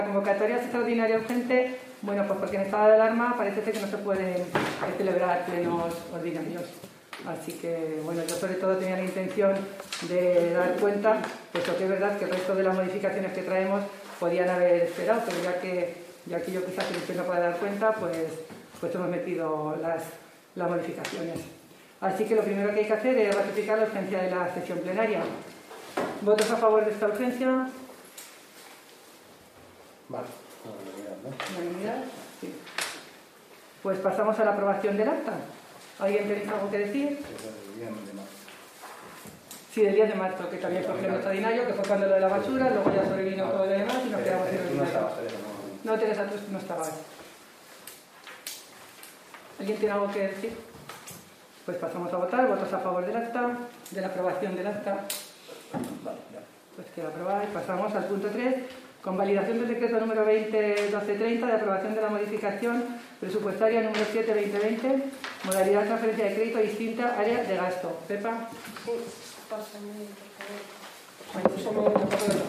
La convocatoria extraordinaria urgente, bueno, pues porque en estado de alarma parece ser que no se pueden celebrar plenos ordinarios. Así que, bueno, yo sobre todo tenía la intención de dar cuenta, puesto que es verdad que el resto de las modificaciones que traemos podían haber esperado, pero ya que yo quizás que no pueda dar cuenta, pues hemos metido las modificaciones. Así que lo primero que hay que hacer es ratificar la urgencia de la sesión plenaria. ¿Votos a favor de esta urgencia? Vale. ¿Unanimidad? Sí. Pues pasamos a la aprobación del acta. ¿Alguien tiene algo que decir? Sí, del 10 de marzo, que también fue pleno extraordinario, que fue cuando lo de la basura, luego ya sobrevino todo lo demás y nos quedamos en el ordinario. No, Teresa, tú no estabas. ¿Alguien tiene algo que decir? Pues pasamos a votar. ¿Votos a favor del acta? De la aprobación del acta. Pues queda aprobada. Y pasamos al punto 3. Convalidación del decreto número 20-1230 de aprobación de la modificación presupuestaria número 7-2020, modalidad de transferencia de crédito distinta, área de gasto. Pepa. Sí, pásame, por favor.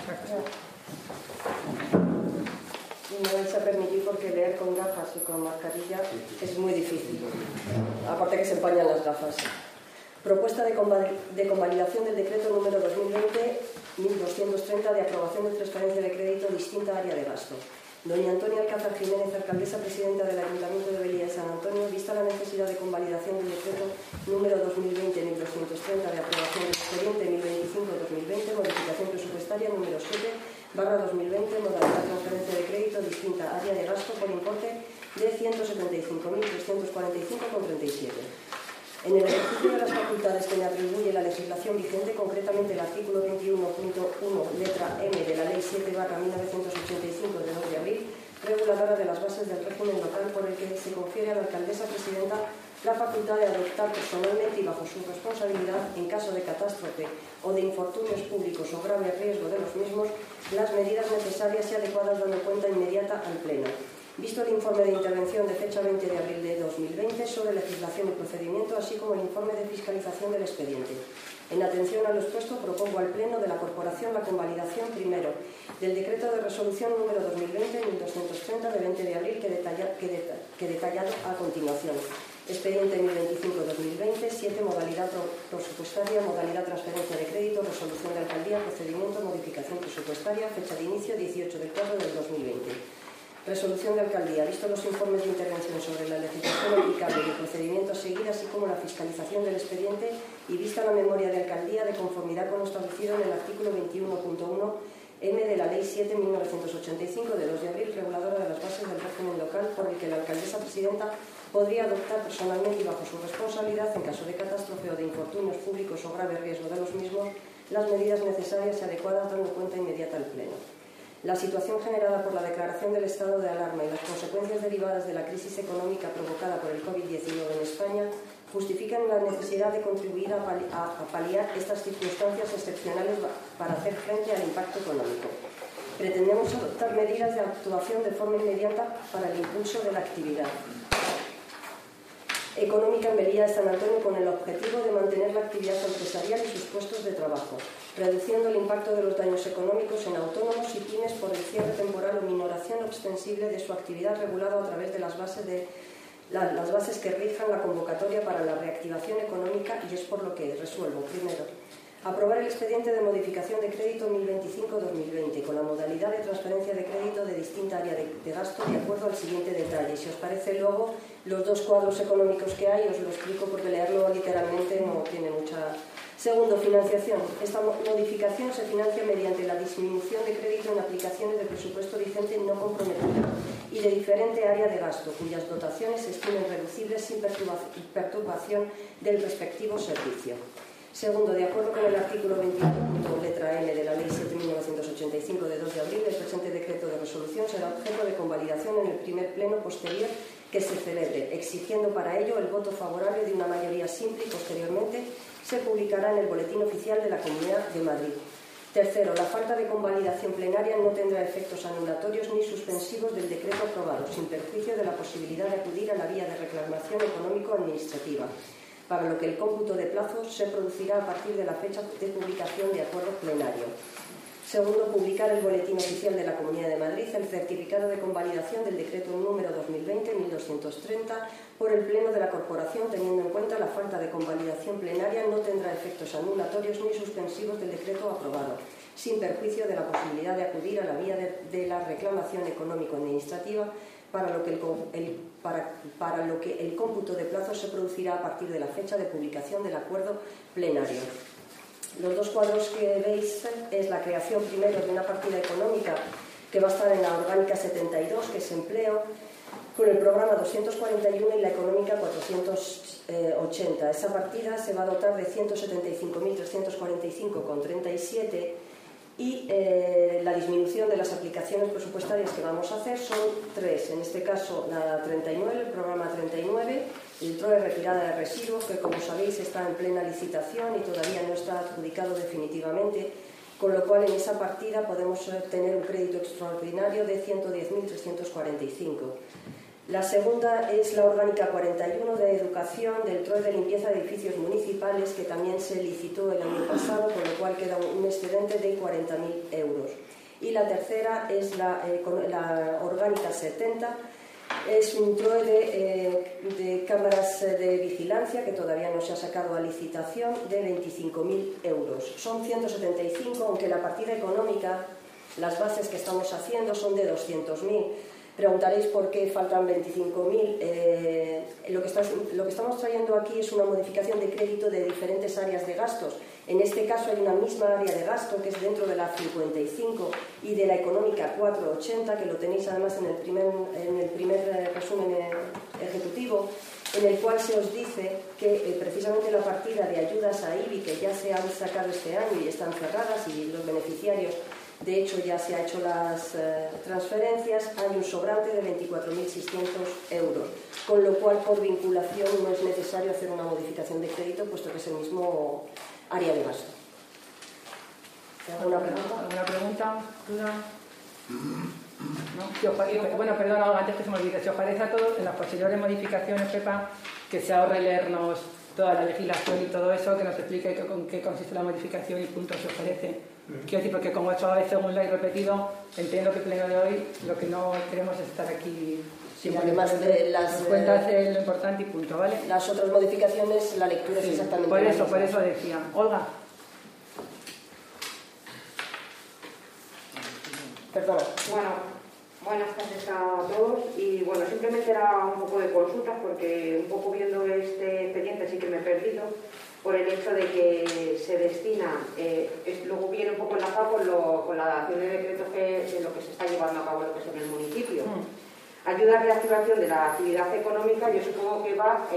Y me vais a permitir porque leer con gafas y con mascarilla es muy difícil. Aparte que se empañan las gafas. Propuesta de convalidación del decreto número 2020-1230 de aprobación de transferencia de crédito distinta área de gasto. Doña Antonia Alcázar Jiménez, alcaldesa presidenta del Ayuntamiento de Belía de San Antonio, vista la necesidad de convalidación del decreto número 2020-1230 de aprobación del expediente 1025-2020, modificación presupuestaria número 7/2020, modalidad de transferencia de crédito distinta área de gasto por importe de 175.345,37. En el ejercicio de las facultades que me atribuye la legislación vigente, concretamente el artículo 21.1, letra M de la Ley 7/1985 de 2 de abril, reguladora de las bases del régimen local, por el que se confiere a la alcaldesa presidenta la facultad de adoptar personalmente y bajo su responsabilidad, en caso de catástrofe o de infortunios públicos o grave riesgo de los mismos, las medidas necesarias y adecuadas dando cuenta inmediata al Pleno. Visto el informe de intervención de fecha 20 de abril de 2020 sobre legislación y procedimiento, así como el informe de fiscalización del expediente. En atención a lo expuesto, propongo al Pleno de la Corporación la convalidación, primero, del decreto de resolución número 2020-1230 de 20 de abril que detallado a continuación. Expediente 1025-2020, 7, modalidad presupuestaria, modalidad transferencia de crédito, resolución de alcaldía, procedimiento, modificación presupuestaria, fecha de inicio 18 de 4 del 2020. Resolución de alcaldía. Visto los informes de intervención sobre la legislación aplicable y el procedimiento a seguir, así como la fiscalización del expediente, y vista la memoria de alcaldía de conformidad con lo establecido en el artículo 21.1 M de la Ley 7/1985 de 2 de abril, reguladora de las bases del régimen local, por el que la alcaldesa presidenta podría adoptar personalmente y bajo su responsabilidad, en caso de catástrofe o de infortunios públicos o grave riesgo de los mismos, las medidas necesarias y adecuadas dando cuenta inmediata al Pleno. La situación generada por la declaración del estado de alarma y las consecuencias derivadas de la crisis económica provocada por el COVID-19 en España justifican la necesidad de contribuir a paliar estas circunstancias excepcionales para hacer frente al impacto económico. Pretendemos adoptar medidas de actuación de forma inmediata para el impulso de la actividad económica en Belía de San Antonio, con el objetivo de mantener la actividad empresarial y sus puestos de trabajo, reduciendo el impacto de los daños económicos en autónomos y pymes por el cierre temporal o minoración extensible de su actividad regulado a través de las bases que rijan la convocatoria para la reactivación económica, y es por lo que resuelvo. Primero, aprobar el expediente de modificación de crédito 1025-2020 con la modalidad de transferencia de crédito de distinta área de gasto de acuerdo al siguiente detalle. Si os parece, luego los dos cuadros económicos que hay os lo explico porque leerlo literalmente no tiene mucha... Segundo, financiación. Esta modificación se financia mediante la disminución de crédito en aplicaciones de presupuesto vigente no comprometida y de diferente área de gasto, cuyas dotaciones se estimen reducibles sin perturbación del respectivo servicio. Segundo, de acuerdo con el artículo 21, letra N de la Ley 7.1985 de 2 de abril, el presente decreto de resolución será objeto de convalidación en el primer pleno posterior que se celebre, exigiendo para ello el voto favorable de una mayoría simple y posteriormente se publicará en el Boletín Oficial de la Comunidad de Madrid. Tercero, la falta de convalidación plenaria no tendrá efectos anulatorios ni suspensivos del decreto aprobado, sin perjuicio de la posibilidad de acudir a la vía de reclamación económico-administrativa, para lo que el cómputo de plazos se producirá a partir de la fecha de publicación de acuerdo plenario. Segundo, publicar el Boletín Oficial de la Comunidad de Madrid el certificado de convalidación del decreto número 2020-1230 por el Pleno de la Corporación, teniendo en cuenta la falta de convalidación plenaria no tendrá efectos anulatorios ni suspensivos del decreto aprobado, sin perjuicio de la posibilidad de acudir a la vía de la reclamación económico-administrativa, para lo que el cómputo de plazos se producirá a partir de la fecha de publicación del acuerdo plenario. Los dos cuadros que veis es la creación primero de una partida económica que va a estar en la orgánica 72, que es empleo, con el programa 241 y la económica 480. Esa partida se va a dotar de 175.345,37 y la disminución de las aplicaciones presupuestarias que vamos a hacer son tres. En este caso, la 39, el programa 39, el TROE retirada de residuos, que como sabéis está en plena licitación y todavía no está adjudicado definitivamente, con lo cual en esa partida podemos tener un crédito extraordinario de 110.345. La segunda es la orgánica 41 de educación del TROE de limpieza de edificios municipales, que también se licitó el año pasado, con lo cual queda un excedente de 40.000 euros. Y la tercera es la orgánica 70, es un TROE de cámaras de vigilancia que todavía no se ha sacado a licitación, de 25.000 euros. Son 175, aunque la partida económica, las bases que estamos haciendo son de 200.000. Preguntaréis por qué faltan 25.000. Lo que estamos trayendo aquí es una modificación de crédito de diferentes áreas de gastos. En este caso hay una misma área de gasto que es dentro de la 55 y de la económica 480, que lo tenéis además en el primer resumen ejecutivo, en el cual se os dice que precisamente la partida de ayudas a IBI, que ya se han sacado este año y están cerradas y los beneficiarios, de hecho, ya se han hecho las transferencias, hay un sobrante de 24.600 euros, con lo cual por vinculación no es necesario hacer una modificación de crédito, puesto que es el mismo área de gasto. ¿Alguna pregunta? ¿Alguna pregunta? ¿Duda? ¿No? Bueno, perdón, antes que se me olvide, si os parece a todos, en las posteriores modificaciones, Pepa, que se ahorre leernos toda la legislación y todo eso, que nos explique con qué consiste la modificación y puntos, si os parece. Quiero decir, porque como esto a veces según lo he repetido, entiendo que el pleno de hoy lo que no queremos es estar aquí. Sí, porque más de las cuentas es lo importante y punto, ¿vale? Las otras modificaciones, la lectura es exactamente por la eso, misma. por eso decía. Olga. Perdona. Bueno, buenas tardes a todos y bueno, simplemente era un poco de consultas porque un poco viendo este expediente sí que me he perdido por el hecho de que se destina, luego viene un poco enlazado con la dación de decretos de lo que se está llevando a cabo lo que es en el municipio. Ayuda a reactivación de la actividad económica, yo supongo que va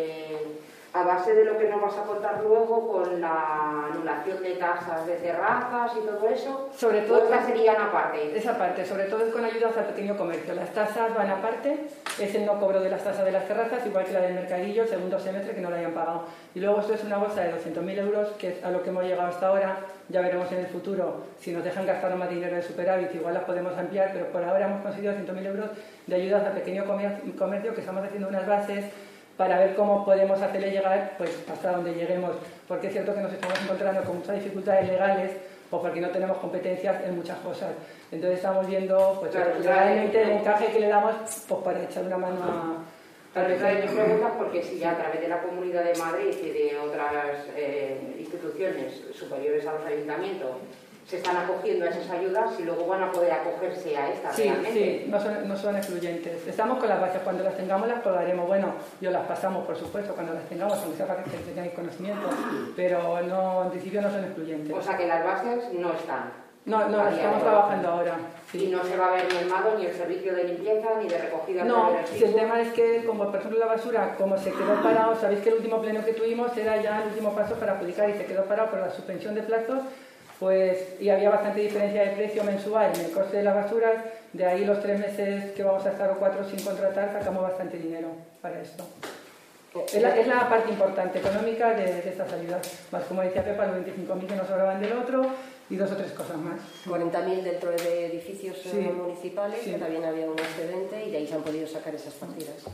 a base de lo que nos vas a contar luego con la anulación de tasas de terrazas y todo eso. Sobre todo, otras serían aparte. Esa parte, sobre todo es con ayudas al pequeño comercio. Las tasas van aparte, es el no cobro de las tasas de las terrazas, igual que la del mercadillo, el segundo semestre que no lo hayan pagado. Y luego esto es una bolsa de 200.000 euros, que es a lo que hemos llegado hasta ahora. Ya veremos en el futuro si nos dejan gastar más dinero de superávit, igual las podemos ampliar, pero por ahora hemos conseguido 200.000 euros de ayudas al pequeño comercio, que estamos haciendo unas bases para ver cómo podemos hacerle llegar pues, hasta donde lleguemos, porque es cierto que nos estamos encontrando con muchas dificultades legales o porque no tenemos competencias en muchas cosas. Entonces estamos viendo pues, realmente el encaje que le damos pues, para echar una mano a... Tal vez hay mis preguntas porque si ya a través de la Comunidad de Madrid y de otras instituciones superiores a los ayuntamientos se están acogiendo a esas ayudas y luego van a poder acogerse a estas realmente. Sí, no son excluyentes. Estamos con las bases, cuando las tengamos las probaremos. Bueno, yo las pasamos, por supuesto, cuando las tengamos, aunque sea para que tengáis conocimiento, pero no, en principio no son excluyentes. O sea que las bases no están. No, las estamos trabajando ahora. Sí. Y no se va a ver mermado ni el servicio de limpieza ni de recogida. No, si el tema es que, como por ejemplo la basura, como se quedó parado, sabéis que el último pleno que tuvimos era ya el último paso para adjudicar y se quedó parado por la suspensión de plazos. Pues, y había bastante diferencia de precio mensual en el coste de las basuras, de ahí los 3 meses que vamos a estar o 4 sin contratar, sacamos bastante dinero para esto. Es la parte importante económica de estas ayudas, más como decía Pepa, los 25.000 que nos sobraban del otro y 2 o 3 cosas más. 40.000 dentro de edificios municipales, que también había un excedente y de ahí se han podido sacar esas partidas.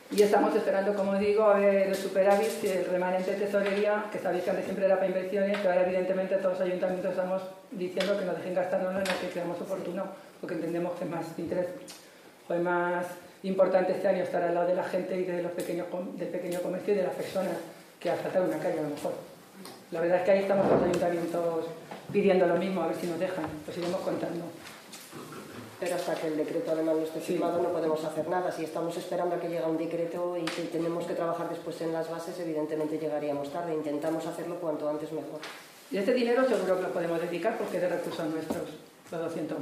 Y estamos esperando, como digo, a ver el superávit, el remanente de tesorería, que sabéis que antes siempre era para inversiones, que ahora evidentemente todos los ayuntamientos estamos diciendo que nos dejen gastárnoslo en lo que creamos oportuno, porque entendemos que es más interés, fue más importante este año estar al lado de la gente y del pequeño comercio y de las personas que asaltar una calle a lo mejor. La verdad es que ahí estamos los ayuntamientos pidiendo lo mismo, a ver si nos dejan, pues iremos contando. Pero hasta que el decreto además no esté firmado no podemos hacer nada. Si estamos esperando a que llegue un decreto y que tenemos que trabajar después en las bases, evidentemente llegaríamos tarde. Intentamos hacerlo cuanto antes mejor. Y este dinero seguro que lo podemos dedicar porque es de recursos nuestros, los 200.000.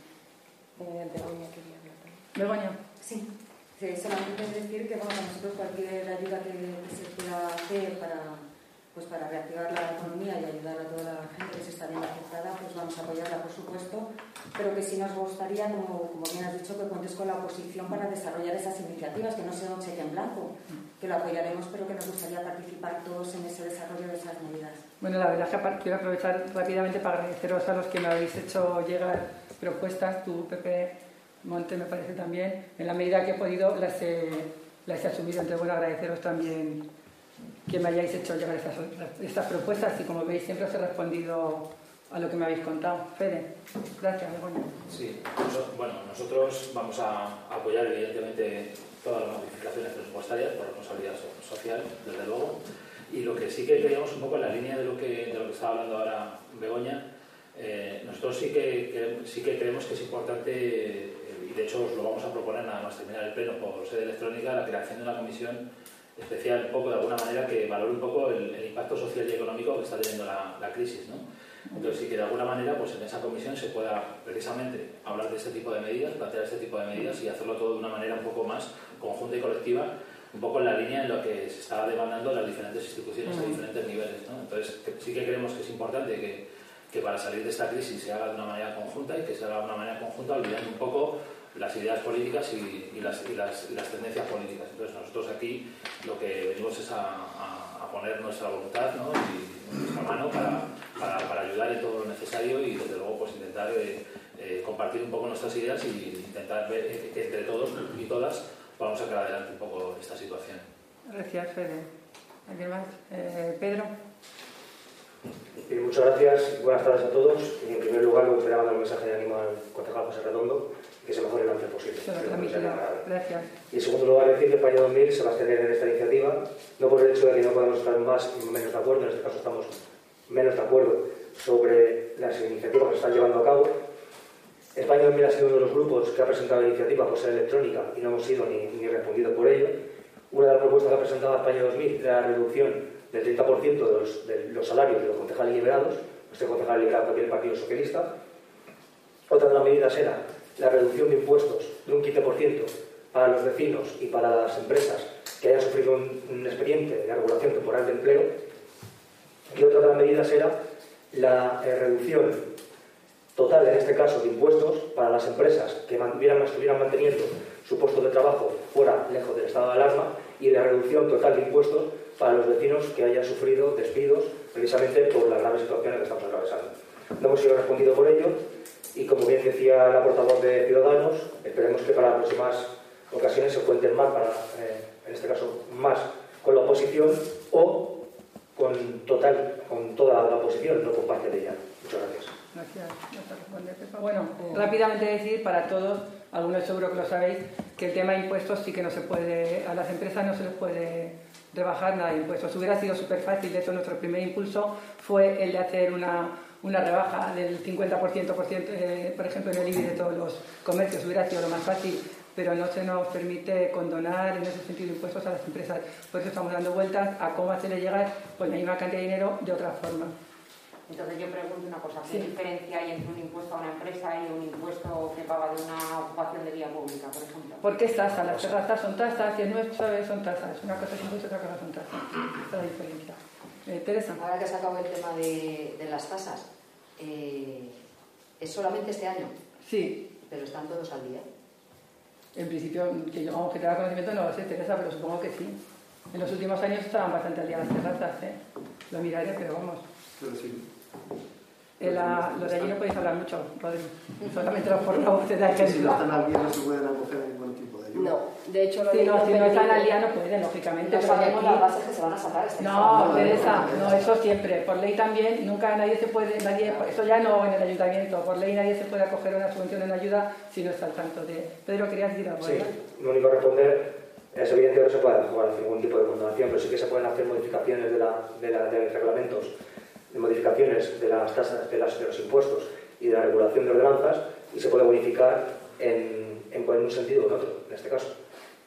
Begoña quería hablar también. Begoña. Sí, solamente decir que bueno, nosotros cualquier ayuda que se pueda hacer para reactivar la economía y ayudar a toda la gente que se está viendo afectada, pues vamos a apoyarla, por supuesto, pero que sí nos gustaría, como bien has dicho, que cuentes con la oposición para desarrollar esas iniciativas, que no sea un cheque en blanco, que lo apoyaremos, pero que nos gustaría participar todos en ese desarrollo de esas medidas. Bueno, la verdad es que quiero aprovechar rápidamente para agradeceros a los que me habéis hecho llegar propuestas, tú, Pepe Monte, me parece también, en la medida que he podido las he asumido. Entonces, bueno, agradeceros también que me hayáis hecho llegar estas propuestas y, como veis, siempre os he respondido a lo que me habéis contado. Fede, gracias, Begoña. Sí, bueno, nosotros vamos a apoyar evidentemente todas las modificaciones presupuestarias por responsabilidad social, desde luego, y lo que sí que creíamos un poco en la línea de lo que estaba hablando ahora Begoña, nosotros sí que creemos que es importante, y de hecho os lo vamos a proponer nada más terminar el pleno por sede electrónica, la creación de una comisión especial, un poco de alguna manera, que valore un poco el impacto social y económico que está teniendo la crisis, ¿no? Entonces sí que de alguna manera pues en esa comisión se pueda precisamente hablar de este tipo de medidas, plantear este tipo de medidas y hacerlo todo de una manera un poco más conjunta y colectiva, un poco en la línea en lo que se está demandando las diferentes instituciones a diferentes niveles, ¿no? Entonces sí que creemos que es importante que para salir de esta crisis se haga de una manera conjunta y que se haga de una manera conjunta olvidando un poco las ideas políticas y las tendencias políticas. Entonces nosotros aquí lo que venimos es a poner nuestra voluntad, ¿no? Y nuestra mano para ayudar en todo lo necesario y desde luego pues intentar compartir un poco nuestras ideas y intentar ver que entre todos y todas podamos sacar adelante un poco esta situación. Gracias, Fede. ¿Alguien más? Pedro. Muchas gracias y buenas tardes a todos. Y en primer lugar, me gustaría mandar un mensaje de ánimo al concejal José Redondo, que se mejore lo antes posible. Gracias. Y en segundo lugar, decir que España 2000 se va a abstener en esta iniciativa, no por el hecho de que no podamos estar más y menos de acuerdo, en este caso estamos menos de acuerdo sobre las iniciativas que se están llevando a cabo. España 2000 ha sido uno de los grupos que ha presentado la iniciativa por ser electrónica y no hemos sido ni respondido por ello. Una de las propuestas que ha presentado España 2000 era la reducción del 30% de los salarios de los concejales liberados, este concejal liberado también el Partido Socialista. Otra de las medidas era la reducción de impuestos de un 15% para los vecinos y para las empresas que hayan sufrido un expediente de regulación temporal de empleo. Y otra de las medidas era la reducción total, en este caso, de impuestos para las empresas que estuvieran manteniendo su puesto de trabajo fuera, lejos del estado de alarma, y la reducción total de impuestos para los vecinos que hayan sufrido despidos precisamente por las graves situaciones que estamos atravesando. No hemos sido respondido por ello y, como bien decía la portavoz de Ciudadanos, esperemos que para las próximas ocasiones se cuenten más, en este caso más con la oposición o con toda la oposición, no con parte de ella. Muchas gracias. Gracias. Bueno, rápidamente decir para todos, algunos seguro que lo sabéis, que el tema de impuestos sí que no se puede, a las empresas no se les puede rebajar nada de impuestos. Hubiera sido súper fácil. De hecho, nuestro primer impulso fue el de hacer una rebaja del 50%, por ejemplo, en el IBI de todos los comercios. Hubiera sido lo más fácil, pero no se nos permite condonar en ese sentido impuestos a las empresas. Por eso estamos dando vueltas a cómo hacerle llegar pues la misma cantidad de dinero de otra forma. Entonces yo pregunto una cosa, ¿qué diferencia hay entre un impuesto a una empresa y un impuesto que paga de una ocupación de vía pública, por ejemplo? Porque es tasa, las tasas son tasas y el nuestro son tasas. Una cosa es impuesto y otra cosa son tasas. Esa es la diferencia. Teresa. Ahora que has sacado el tema de las tasas, ¿es solamente este año? Sí. Pero están todos al día. En principio, que tenga conocimiento no lo sé, Teresa, pero supongo que sí. En los últimos años estaban bastante al día las terrazas, Lo miraré, pero vamos. Pero sí. Los de allí no podéis hablar mucho, Rodri. Solamente los portavoces de aquí. Si no están al día no se pueden acoger a ningún tipo de ayuda. No, de hecho... Si no están al día no pueden, lógicamente. No pero sabemos aquí- las bases que se van a sacar. No, Teresa, no, eso siempre. Por ley también, nunca nadie se puede, eso ya no en el ayuntamiento, por ley nadie se puede acoger a una subvención en ayuda si no está al tanto de... Pedro, ¿querías decir algo? Sí, lo único que responder es evidente que no se puede jugar ningún tipo de condonación, pero sí que se pueden hacer modificaciones de los reglamentos, de modificaciones de las tasas, de los impuestos y de la regulación de ordenanzas, y se puede modificar en un sentido o en otro, en este caso.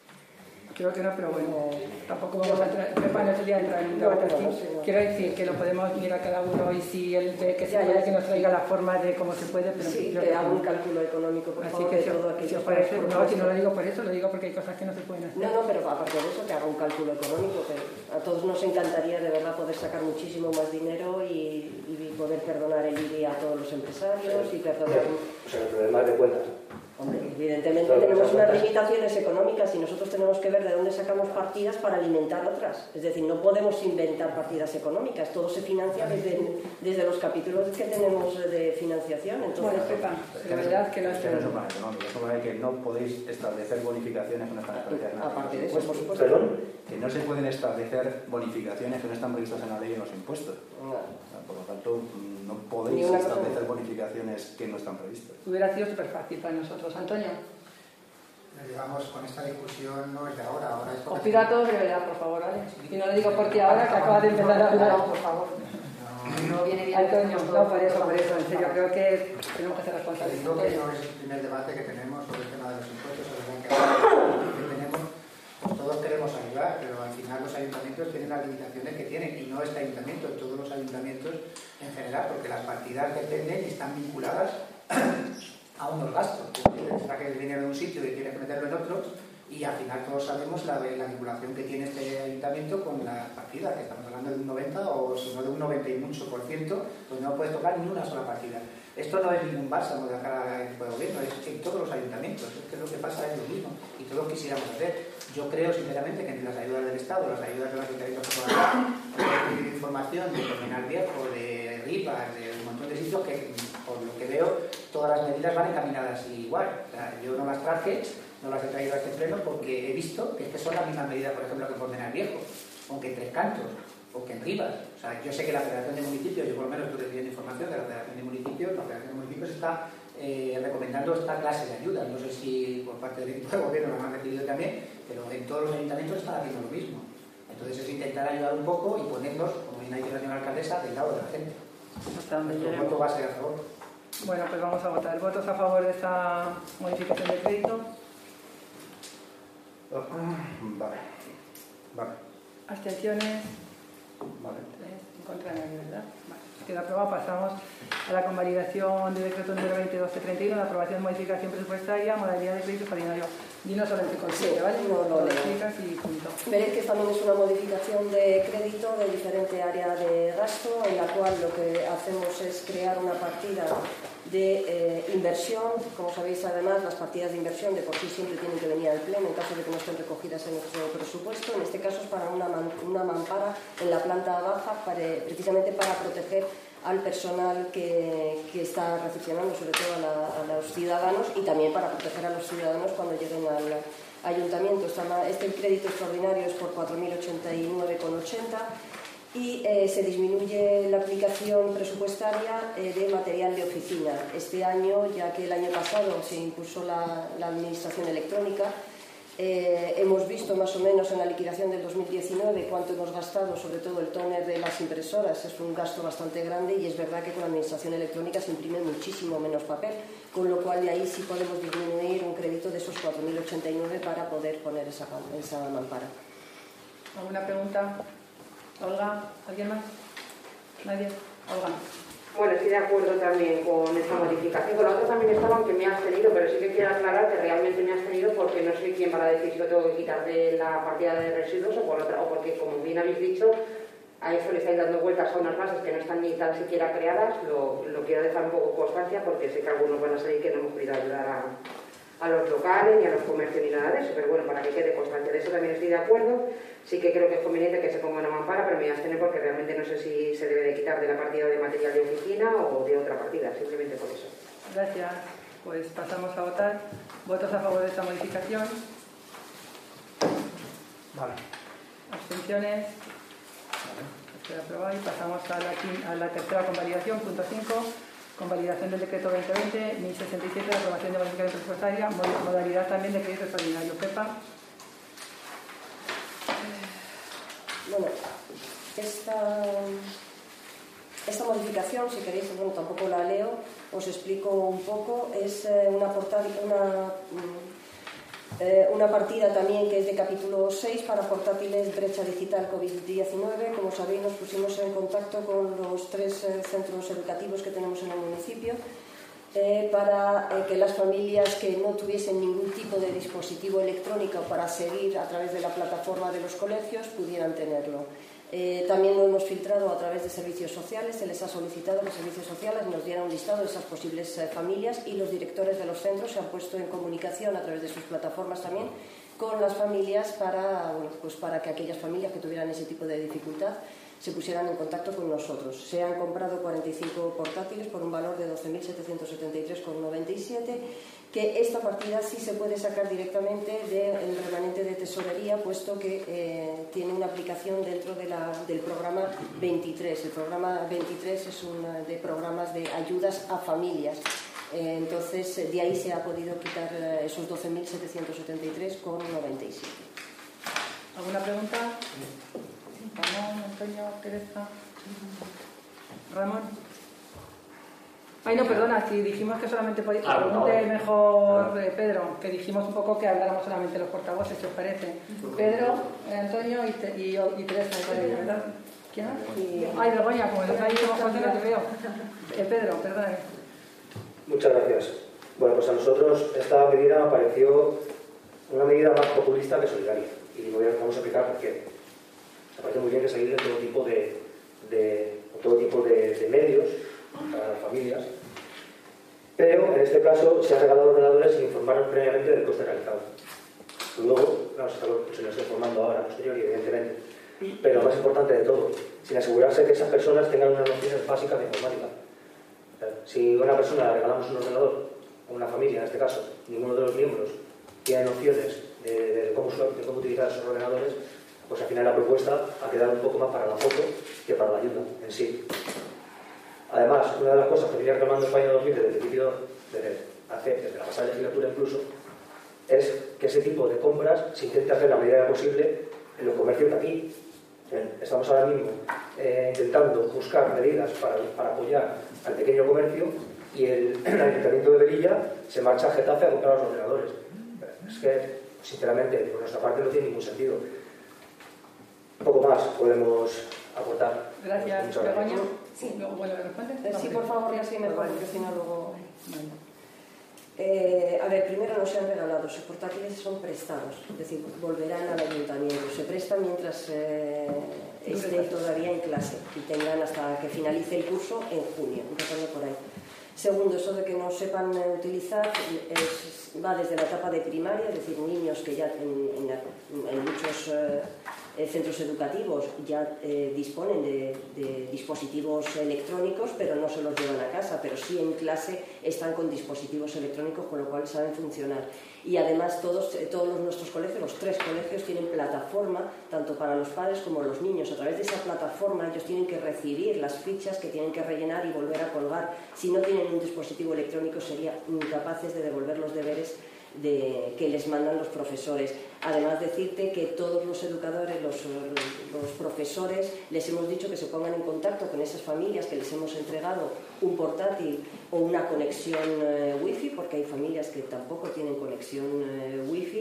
Creo que no, pero bueno, tampoco vamos a entrar, Pepa no sería entrar en un debate así. Quiero decir que lo podemos mirar cada uno y si él ve que se puede, que nos traiga la forma de cómo se puede, pero Sí, creo que que haga no. un cálculo económico, por Así favor, que de si todo os aquello. parece, no, si no lo digo por eso, lo digo porque hay cosas que no se pueden hacer. No, pero aparte de eso, que haga un cálculo económico, que a todos nos encantaría de verdad poder sacar muchísimo más dinero y poder perdonar el IBI a todos los empresarios y perdonar... O sea, el problema es de cuentas. Hombre, evidentemente Claro, tenemos esas unas cuentas. limitaciones económicas y nosotros tenemos que ver de dónde sacamos partidas para alimentar otras. Es decir, no podemos inventar partidas económicas, todo se financia desde los capítulos que tenemos de financiación. Bueno, Entonces, Pepa, de verdad que no es Es que no es un plan económico, es como que no podéis establecer bonificaciones que no están establecidas en la ley. aparte de eso, por supuesto. ¿Perdón? Que no se pueden establecer bonificaciones que no están previstas en la ley en los impuestos. No. Por lo tanto, no podéis Ni una cosa establecer ni otra. bonificaciones que no están previstas. hubiera sido súper fácil para nosotros. Antonio, Digamos, con esta discusión no es de ahora es os pido a todos brevedad, por favor, ¿vale? Y no lo digo por ti ahora, que acabas de empezar a hablar. por favor. No viene bien. Antonio, no, por eso, en serio, creo que tenemos que ser responsables. Digo que no es el primer debate que tenemos sobre el tema de los impuestos, sobre el que tenemos, pues todos queremos ayudar, pero al final los ayuntamientos tienen las limitaciones que tienen, y no este ayuntamiento, todos los ayuntamientos en general, porque las partidas dependen y están vinculadas a unos gastos. Saques el dinero de un sitio y tienes que meterlo en otro, y al final todos sabemos la vinculación que tiene este ayuntamiento con las partidas, que estamos hablando de un 90 o si no de un 90 y mucho por ciento, pues no puedes tocar ni una sola partida. Esto no es ningún bálsamo de cara al equipo de gobierno, es en todos los ayuntamientos, es que lo que pasa es lo mismo, y todos quisiéramos hacer. Yo creo sinceramente que entre las ayudas del Estado, las ayudas de los ayuntamientos de información de Colmenar Viejo, de Rivas, de un montón de sitios que, por lo que veo, todas las medidas van encaminadas igual. O sea, yo no las traje, no las he traído a este pleno porque he visto que son las mismas medidas, por ejemplo, que en Colmenar Viejo, aunque en Tres Cantos, o que en Rivas. O sea, yo sé que la Federación de Municipios, yo por lo menos estoy recibiendo información de la Federación de Municipios, la Federación de Municipios está recomendando esta clase de ayuda. No sé si por parte del equipo de gobierno la han recibido también, pero en todos los ayuntamientos están haciendo lo mismo. Entonces es intentar ayudar un poco y ponernos, como bien ha dicho la señora alcaldesa, del lado de la gente. Hasta donde Nuestro lleguemos. voto va a ser a favor. Bueno, pues vamos a votar. ¿Votos a favor de esta modificación de crédito? Vale. Vale. ¿Abstenciones? Vale. 3. En contra de nadie, ¿verdad? Vale. Queda aprobado. Pasamos a la convalidación del decreto número 2012-31, la aprobación de modificación presupuestaria, modalidad de crédito extraordinario. Dinos sobre el que consigue, ¿vale? No, lo leo. explicas y punto. Veréis que también es una modificación de crédito de diferente área de gasto, en la cual lo que hacemos es crear una partida de inversión. Como sabéis, además, las partidas de inversión de por sí siempre tienen que venir al pleno en caso de que no estén recogidas en nuestro presupuesto. En este caso es para una mampara en la planta baja, precisamente para proteger al personal que está recepcionando, sobre todo a los ciudadanos, y también para proteger a los ciudadanos cuando lleguen al ayuntamiento. Este crédito extraordinario es por 4.089,80 y se disminuye la aplicación presupuestaria de material de oficina. Este año, ya que el año pasado se impulsó la administración electrónica, hemos visto más o menos en la liquidación del 2019 cuánto hemos gastado, sobre todo el tóner de las impresoras. Es un gasto bastante grande y es verdad que con la administración electrónica se imprime muchísimo menos papel, con lo cual de ahí sí podemos disminuir un crédito de esos 4.089 para poder poner esa mampara. ¿Alguna pregunta? Olga, ¿alguien más? ¿Nadie? Olga. Bueno, estoy de acuerdo también con esta modificación. Con la otra también estaba, aunque me has tenido, pero sí que quiero aclarar que realmente me has tenido porque no soy quien para decir si lo tengo que quitar de la partida de residuos o por otra, o porque, como bien habéis dicho, a eso le estáis dando vueltas a unas bases que no están ni tan siquiera creadas. Lo quiero dejar un poco constancia porque sé que algunos van a salir que no hemos podido ayudar a los locales ni a los comercios ni nada de eso, pero bueno, para que quede constancia de eso también estoy de acuerdo. Sí que creo que es conveniente que se ponga una mampara, pero me voy a abstener porque realmente no sé si se debe de quitar de la partida de material de oficina o de otra partida, simplemente por eso. Gracias. Pues pasamos a votar. ¿Votos a favor de esta modificación? Vale. ¿Abstenciones? Vale. Aprobado. Y pasamos a la tercera convalidación, punto 5. Convalidación del decreto 2020-1067 de aprobación de modificación presupuestaria, modalidad también de crédito extraordinario. Pepa. Bueno, esta modificación, si queréis, bueno, tampoco la leo, os explico un poco. Es una partida también que es de capítulo 6 para portátiles brecha digital COVID-19. Como sabéis, nos pusimos en contacto con los 3 centros educativos que tenemos en el municipio para que las familias que no tuviesen ningún tipo de dispositivo electrónico para seguir a través de la plataforma de los colegios pudieran tenerlo. También lo hemos filtrado a través de servicios sociales. Se les ha solicitado a los servicios sociales nos dieran un listado de esas posibles familias, y los directores de los centros se han puesto en comunicación a través de sus plataformas también con las familias para que aquellas familias que tuvieran ese tipo de dificultad se pusieran en contacto con nosotros. Se han comprado 45 portátiles por un valor de 12.773,97, que esta partida sí se puede sacar directamente del remanente de tesorería, puesto que tiene una aplicación dentro del programa 23. El programa 23 es uno de programas de ayudas a familias. Entonces, de ahí se ha podido quitar esos 12.773,97. ¿Alguna pregunta? Ramón, Antonio, Teresa. Ramón. Ay, no, perdona, si dijimos que solamente podía... Pregunte mejor, Pedro, que dijimos un poco que habláramos solamente los portavoces, si os parece. Pedro, Antonio y Teresa, ¿verdad? ¿Quién? Ay, Begoña, como los hay como José, no te veo. Pedro, perdona. Muchas gracias. Bueno, pues a nosotros esta medida me pareció una medida más populista que solidaria. Y vamos a explicar por qué. Me parece muy bien que se ayude todo tipo de medios para las familias, pero en este caso se han regalado ordenadores sin informar previamente del coste realizado. Luego, se nos está informando ahora, posterior, evidentemente, pero lo más importante de todo, sin asegurarse que esas personas tengan unas nociones básicas de informática. Si a una persona le regalamos un ordenador, a una familia en este caso, ninguno de los miembros tiene nociones de cómo utilizar esos ordenadores, pues al final la propuesta ha quedado un poco más para la foto que para la ayuda en sí. Además, una de las cosas que venía reclamando España 2000 desde el principio, desde la pasada legislatura incluso, es que ese tipo de compras se intente hacer la medida posible en los comercios de aquí. Estamos ahora mismo intentando buscar medidas para apoyar al pequeño comercio, y el Ayuntamiento de Velilla se marcha a Getafe a comprar los ordenadores. Es que, sinceramente, por nuestra parte no tiene ningún sentido. Poco más podemos aportar. Gracias, Begoña. Sí, luego vuelve a responder. Sí, por favor, y así mejor, porque si no luego... A ver, primero no se han regalado, los portátiles son prestados, es decir, volverán al ayuntamiento. Se prestan mientras esté todavía en clase y tengan hasta que finalice el curso en junio, empezando por ahí. Segundo, eso de que no sepan utilizar va desde la etapa de primaria, es decir, niños que ya en muchos centros educativos ya disponen de dispositivos electrónicos, pero no se los llevan a casa, pero sí en clase están con dispositivos electrónicos, con lo cual saben funcionar. Y además todos nuestros colegios, los 3 colegios, tienen plataforma, tanto para los padres como los niños. A través de esa plataforma ellos tienen que recibir las fichas que tienen que rellenar y volver a colgar. Si no tienen un dispositivo electrónico serían incapaces de devolver los deberes que les mandan los profesores. Además, decirte que todos los educadores, los profesores, les hemos dicho que se pongan en contacto con esas familias que les hemos entregado un portátil o una conexión wifi, porque hay familias que tampoco tienen conexión wifi,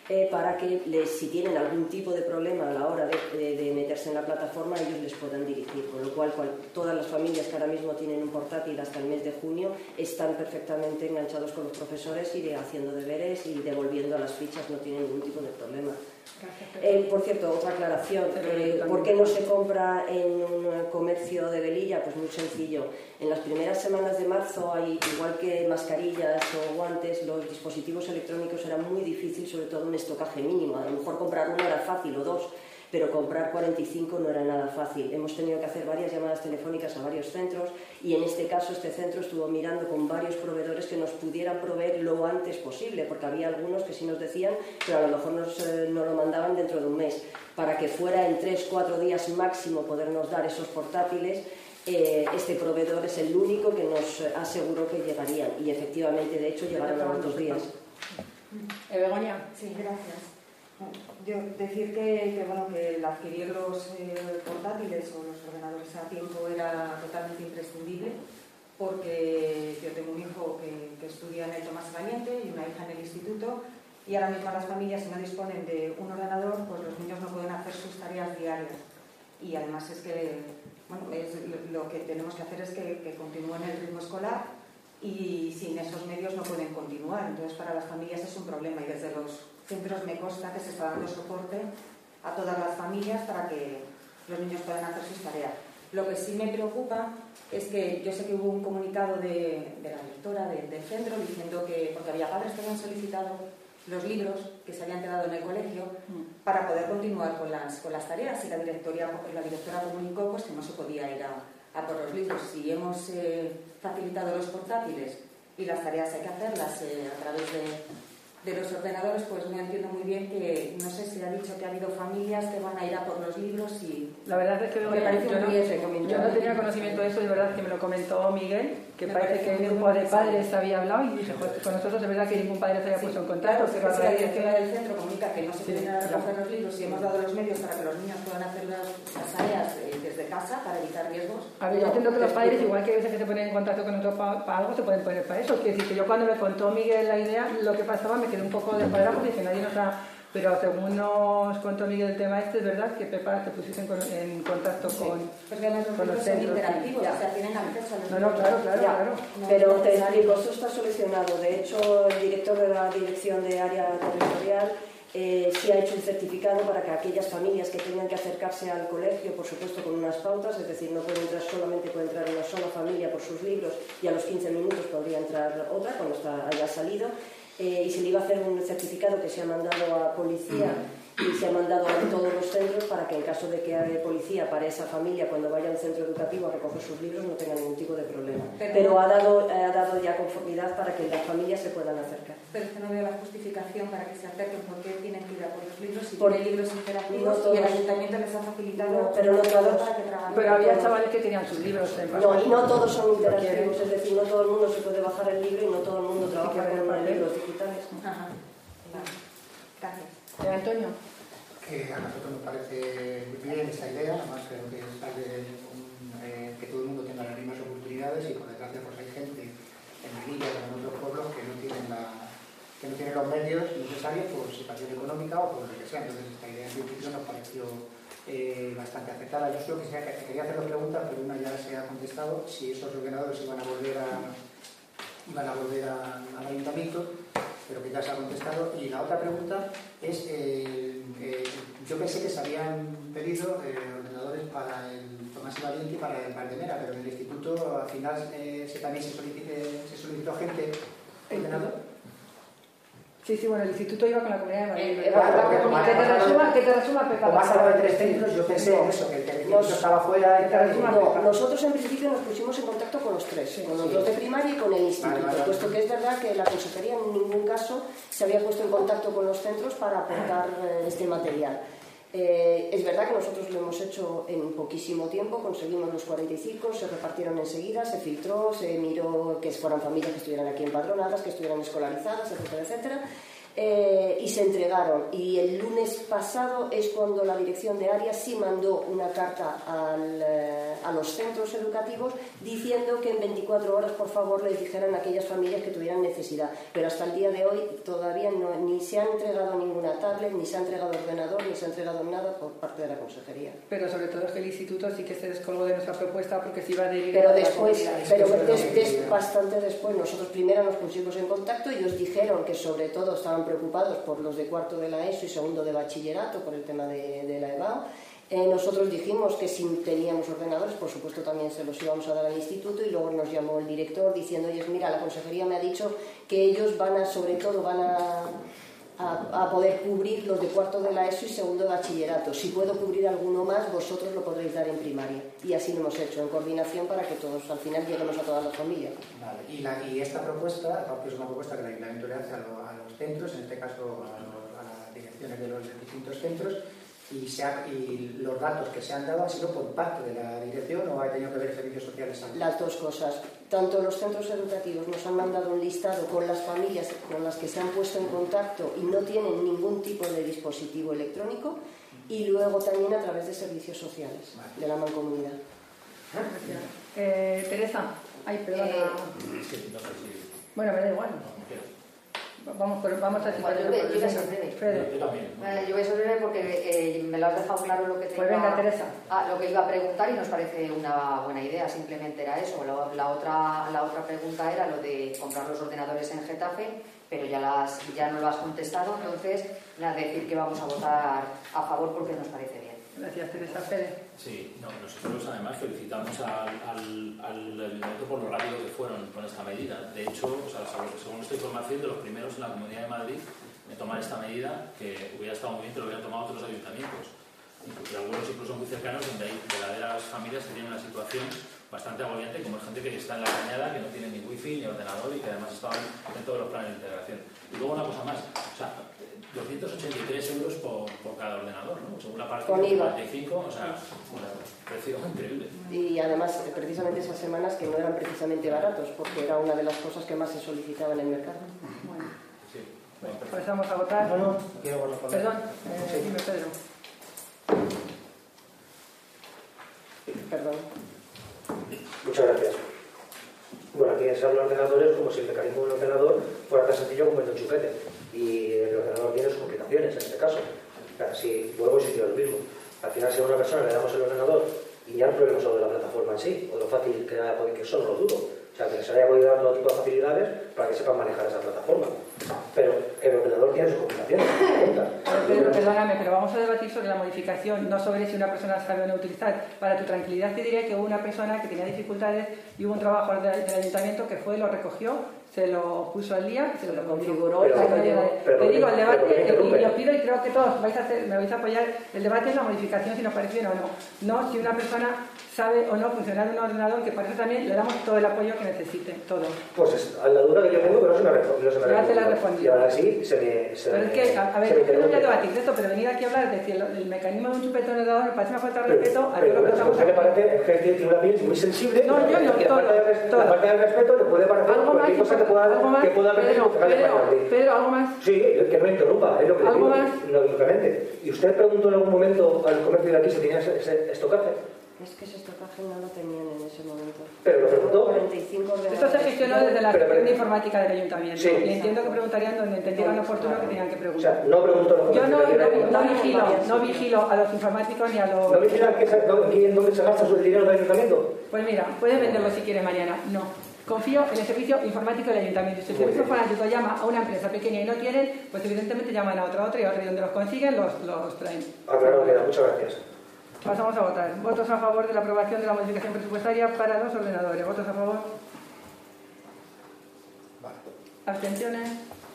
para que si tienen algún tipo de problema a la hora de meterse en la plataforma, ellos les puedan dirigir. Con lo cual, todas las familias que ahora mismo tienen un portátil hasta el mes de junio están perfectamente enganchados con los profesores y haciendo deberes y devolviendo las fichas, no tienen ningún tipo de problema. Por cierto, otra aclaración, ¿por qué no se compra en un comercio de Velilla? Pues muy sencillo. En las primeras semanas de marzo, igual que mascarillas o guantes, los dispositivos electrónicos era muy difícil, sobre todo un estocaje mínimo. A lo mejor comprar uno era fácil o dos, pero comprar 45 no era nada fácil. Hemos tenido que hacer varias llamadas telefónicas a varios centros y en este caso este centro estuvo mirando con varios proveedores que nos pudieran proveer lo antes posible, porque había algunos que sí nos decían, pero a lo mejor no lo mandaban dentro de un mes. Para que fuera en 3-4 días máximo podernos dar esos portátiles, este proveedor es el único que nos aseguró que llegarían y efectivamente, de hecho, llegaron a los 2 días. Begoña. Sí, gracias. Yo decir que el adquirir los portátiles o los ordenadores a tiempo era totalmente imprescindible, porque yo tengo un hijo que estudia en el Tomás Valiente y una hija en el instituto, y ahora mismo las familias, si no disponen de un ordenador, pues los niños no pueden hacer sus tareas diarias. Y además es que lo que tenemos que hacer es que continúen el ritmo escolar, y sin esos medios no pueden continuar. Entonces para las familias es un problema, y desde los centros me consta que se está dando soporte a todas las familias para que los niños puedan hacer sus tareas. Lo que sí me preocupa es que yo sé que hubo un comunicado de la directora del centro diciendo que, porque había padres que habían solicitado los libros que se habían quedado en el colegio para poder continuar con las tareas, y la directora comunicó pues que no se podía ir a por los libros. Si hemos facilitado los portátiles y las tareas hay que hacerlas a través de los ordenadores, pues no entiendo muy bien que, no sé si ha dicho que ha habido familias que van a ir a por los libros y... La verdad es que yo no tenía conocimiento de eso, de verdad que me lo comentó Miguel, que parece que el grupo de padres había hablado y dije, pues con nosotros es verdad que ningún padre se había puesto en contacto. Pero si la directora del centro comunica que no se pueden recoger los libros y hemos dado los medios para que los niños puedan hacer las tareas desde casa para evitar riesgos. A ver, yo entiendo que los padres, igual que a veces que se ponen en contacto con nosotros para algo, se pueden poner para eso. Quiere decir que yo cuando me contó Miguel la idea, lo que pasaba, me quedé un poco descuadrada porque dije, nadie nos ha... Pero según nos contó Miguel el tema es verdad que Pepa te pusiste en contacto con los centros interactivos, o sea, tienen acceso a los claro. Pero te explico, esto está solucionado. De hecho, el director de la Dirección de Área Territorial sí ha hecho un certificado para que aquellas familias que tengan que acercarse al colegio, por supuesto con unas pautas, es decir, no puede entrar solamente, puede entrar una sola familia por sus libros y a los 15 minutos podría entrar otra cuando haya salido. Y se le iba a hacer un certificado que se ha mandado a policía y se ha mandado a todos los centros para que en caso de que haya policía para esa familia cuando vaya a un centro educativo a recoger sus libros no tenga ningún tipo de problema. Pero ha dado ya conformidad para que las familias se puedan acercar. Pero es que no veo la justificación para que se acerquen, porque tienen que ir a por los libros si tienen libros interactivos y el ayuntamiento les ha facilitado pero no todos, para que trabajen. Pero había chavales que tenían sus libros en papel. No, y no todos son interactivos, es decir, no todo el mundo se puede bajar el libro y no todo el mundo trabaja con libros digitales. Ajá. Gracias. Antonio. Que a nosotros nos parece muy bien esta idea, además creo que es que todo el mundo tenga las mismas oportunidades, y por desgracia pues hay gente en Melilla o en otros pueblos que no tienen los medios necesarios por situación económica o por lo que sea. Entonces esta idea en principio nos pareció bastante aceptada. Yo solo quería hacer dos preguntas, pero una ya se ha contestado, si esos ordenadores iban a volver al ayuntamiento, pero que ya se ha contestado. Y la otra pregunta es, yo pensé que se habían pedido ordenadores para el Tomás y Valiente y para el Valdemera, pero en el instituto al final también se solicitó gente ordenador. Sí, bueno, el instituto iba con la comunidad de Madrid. Que te resuma, Pepa. Como has hablado de 3 centros, yo pensé en eso, que el instituto estaba fuera y tal. Nosotros en principio nos pusimos en contacto con los 3, con los 2 de primaria y con el instituto, puesto que es verdad que la consejería en ningún caso se había puesto en contacto con los centros para aportar este material. Es verdad que nosotros lo hemos hecho en poquísimo tiempo, conseguimos los 45, se repartieron enseguida, se filtró, se miró que fueran familias que estuvieran aquí empadronadas, que estuvieran escolarizadas, etcétera, etcétera. y se entregaron. Y el lunes pasado es cuando la dirección de área sí mandó una carta a los centros educativos diciendo que en 24 horas por favor les dijeran a aquellas familias que tuvieran necesidad. Pero hasta el día de hoy todavía ni se ha entregado ninguna tablet, ni se ha entregado ordenador, ni se ha entregado nada por parte de la consejería. Pero sobre todo es que el instituto sí que se descolgó de nuestra propuesta porque se iba a derivar. Pero después, bastante después, nosotros primero nos pusimos en contacto y ellos dijeron que sobre todo estaban preocupados por los de cuarto de la ESO y segundo de bachillerato por el tema de la EBAU. Nosotros dijimos que si teníamos ordenadores, por supuesto también se los íbamos a dar al instituto, y luego nos llamó el director diciendo, oye, mira, la consejería me ha dicho que ellos sobre todo van a poder cubrir los de cuarto de la ESO y segundo de bachillerato. Si puedo cubrir alguno más, vosotros lo podréis dar en primaria. Y así lo hemos hecho, en coordinación para que todos al final lleguemos a todas las familias. Vale. Y esta propuesta, aparte es una propuesta que el Ayuntamiento le hace a los centros, en este caso a las direcciones de los distintos centros, y los datos que se han dado han sido por parte de la dirección, o ha tenido que ver servicios sociales antes. Las dos cosas. Tanto los centros educativos nos han mandado un listado con las familias con las que se han puesto en contacto y no tienen ningún tipo de dispositivo electrónico, y luego también a través de servicios sociales de la mancomunidad. Teresa, perdona. Bueno, me da igual. Vamos a citar. Yo voy a ser breve. Yo voy a ser breve porque me lo has dejado claro lo que te Teresa. Lo que iba a preguntar, y nos parece una buena idea, simplemente era eso. La otra pregunta era lo de comprar los ordenadores en Getafe, pero ya no lo has contestado, entonces decir que vamos a votar a favor porque nos parece bien. Gracias, Teresa. Pérez. Sí, nosotros además felicitamos al Ayuntamiento por lo rápido que fueron con esta medida. De hecho, según esta información, de los primeros en la Comunidad de Madrid en tomar esta medida, que hubiera estado muy bien que lo hubieran tomado otros ayuntamientos. Y algunos incluso muy cercanos, donde hay verdaderas familias que tienen una situación bastante agobiante, como es gente que está en la cañada, que no tiene ni wifi ni ordenador y que además estaban en todos los planes de integración. Y luego una cosa más, 283 euros por cada ordenador, ¿no? Según la parte de 45, un precio increíble. Y además, precisamente esas semanas que no eran precisamente baratos, porque era una de las cosas que más se solicitaba en el mercado. Bueno, pasamos a votar. No, quiero responder. Perdón, dime, Pedro. Perdón. Muchas gracias. Bueno, aquí se habla de ordenadores como si el mecanismo de un ordenador fuera tan sencillo como el de un chupete. Y el ordenador tiene sus complicaciones en este caso. Si vuelvo a insistir lo mismo. Al final, si a una persona le damos el ordenador y ya no problema solo de la plataforma en sí, o lo fácil que eso no lo dudo. O sea, que se le haya podido dar todo tipo de facilidades para que sepan manejar esa plataforma. Pero el ordenador tiene sus complicaciones. Perdóname, pero vamos a debatir sobre la modificación, no sobre si una persona sabe o no utilizar. Para tu tranquilidad te diré que hubo una persona que tenía dificultades y hubo un trabajo del ayuntamiento que fue, lo recogió, se lo puso al día y se lo configuró. Te digo, el debate, y os pido, y creo que todos me vais a apoyar, el debate es la modificación, si nos parece bien o no. No si una persona sabe o no funcionar un ordenador, que para eso también le damos todo el apoyo que necesite, todo. Pues a la duda que yo tengo, que no se me responde. Y ahora sí se me... Pero es que, a ver, yo no voy a debatir de esto, pero venir aquí a hablar de que el mecanismo de un chupete ordenador me parece una falta de respeto a todo lo que estamos haciendo. Me parece que tiene una piel muy sensible. No, yo no, y la falta de respeto te puede parecer cualquier cosa que pueda haber. Pedro, ¿algo más? Sí, que no me interrumpa, es lo que le digo. Lógicamente. ¿Y usted preguntó en algún momento al comercio de aquí si tenía ese estocaje? Es que ese estocaje no lo tenían en ese momento. ¿Pero lo preguntó? 45 Esto se gestionó desde la gestión de informática del ayuntamiento. Sí. Y entiendo que preguntarían donde entendieran oportuno que tenían que preguntar. O sea, no preguntó. Yo no vigilo a los informáticos ni a los... ¿No vigilan dónde se gasta su dinero del ayuntamiento? Pues mira, puedes venderlo si quieres mañana. No. Confío en el servicio informático del ayuntamiento. Si el servicio informático llama a una empresa pequeña y no tienen, pues evidentemente llaman a otra y otra, y donde los consiguen los traen. Claro, muchas gracias. Pasamos a votar. ¿Votos a favor de la aprobación de la modificación presupuestaria para los ordenadores? ¿Votos a favor? Vale. ¿Abstenciones?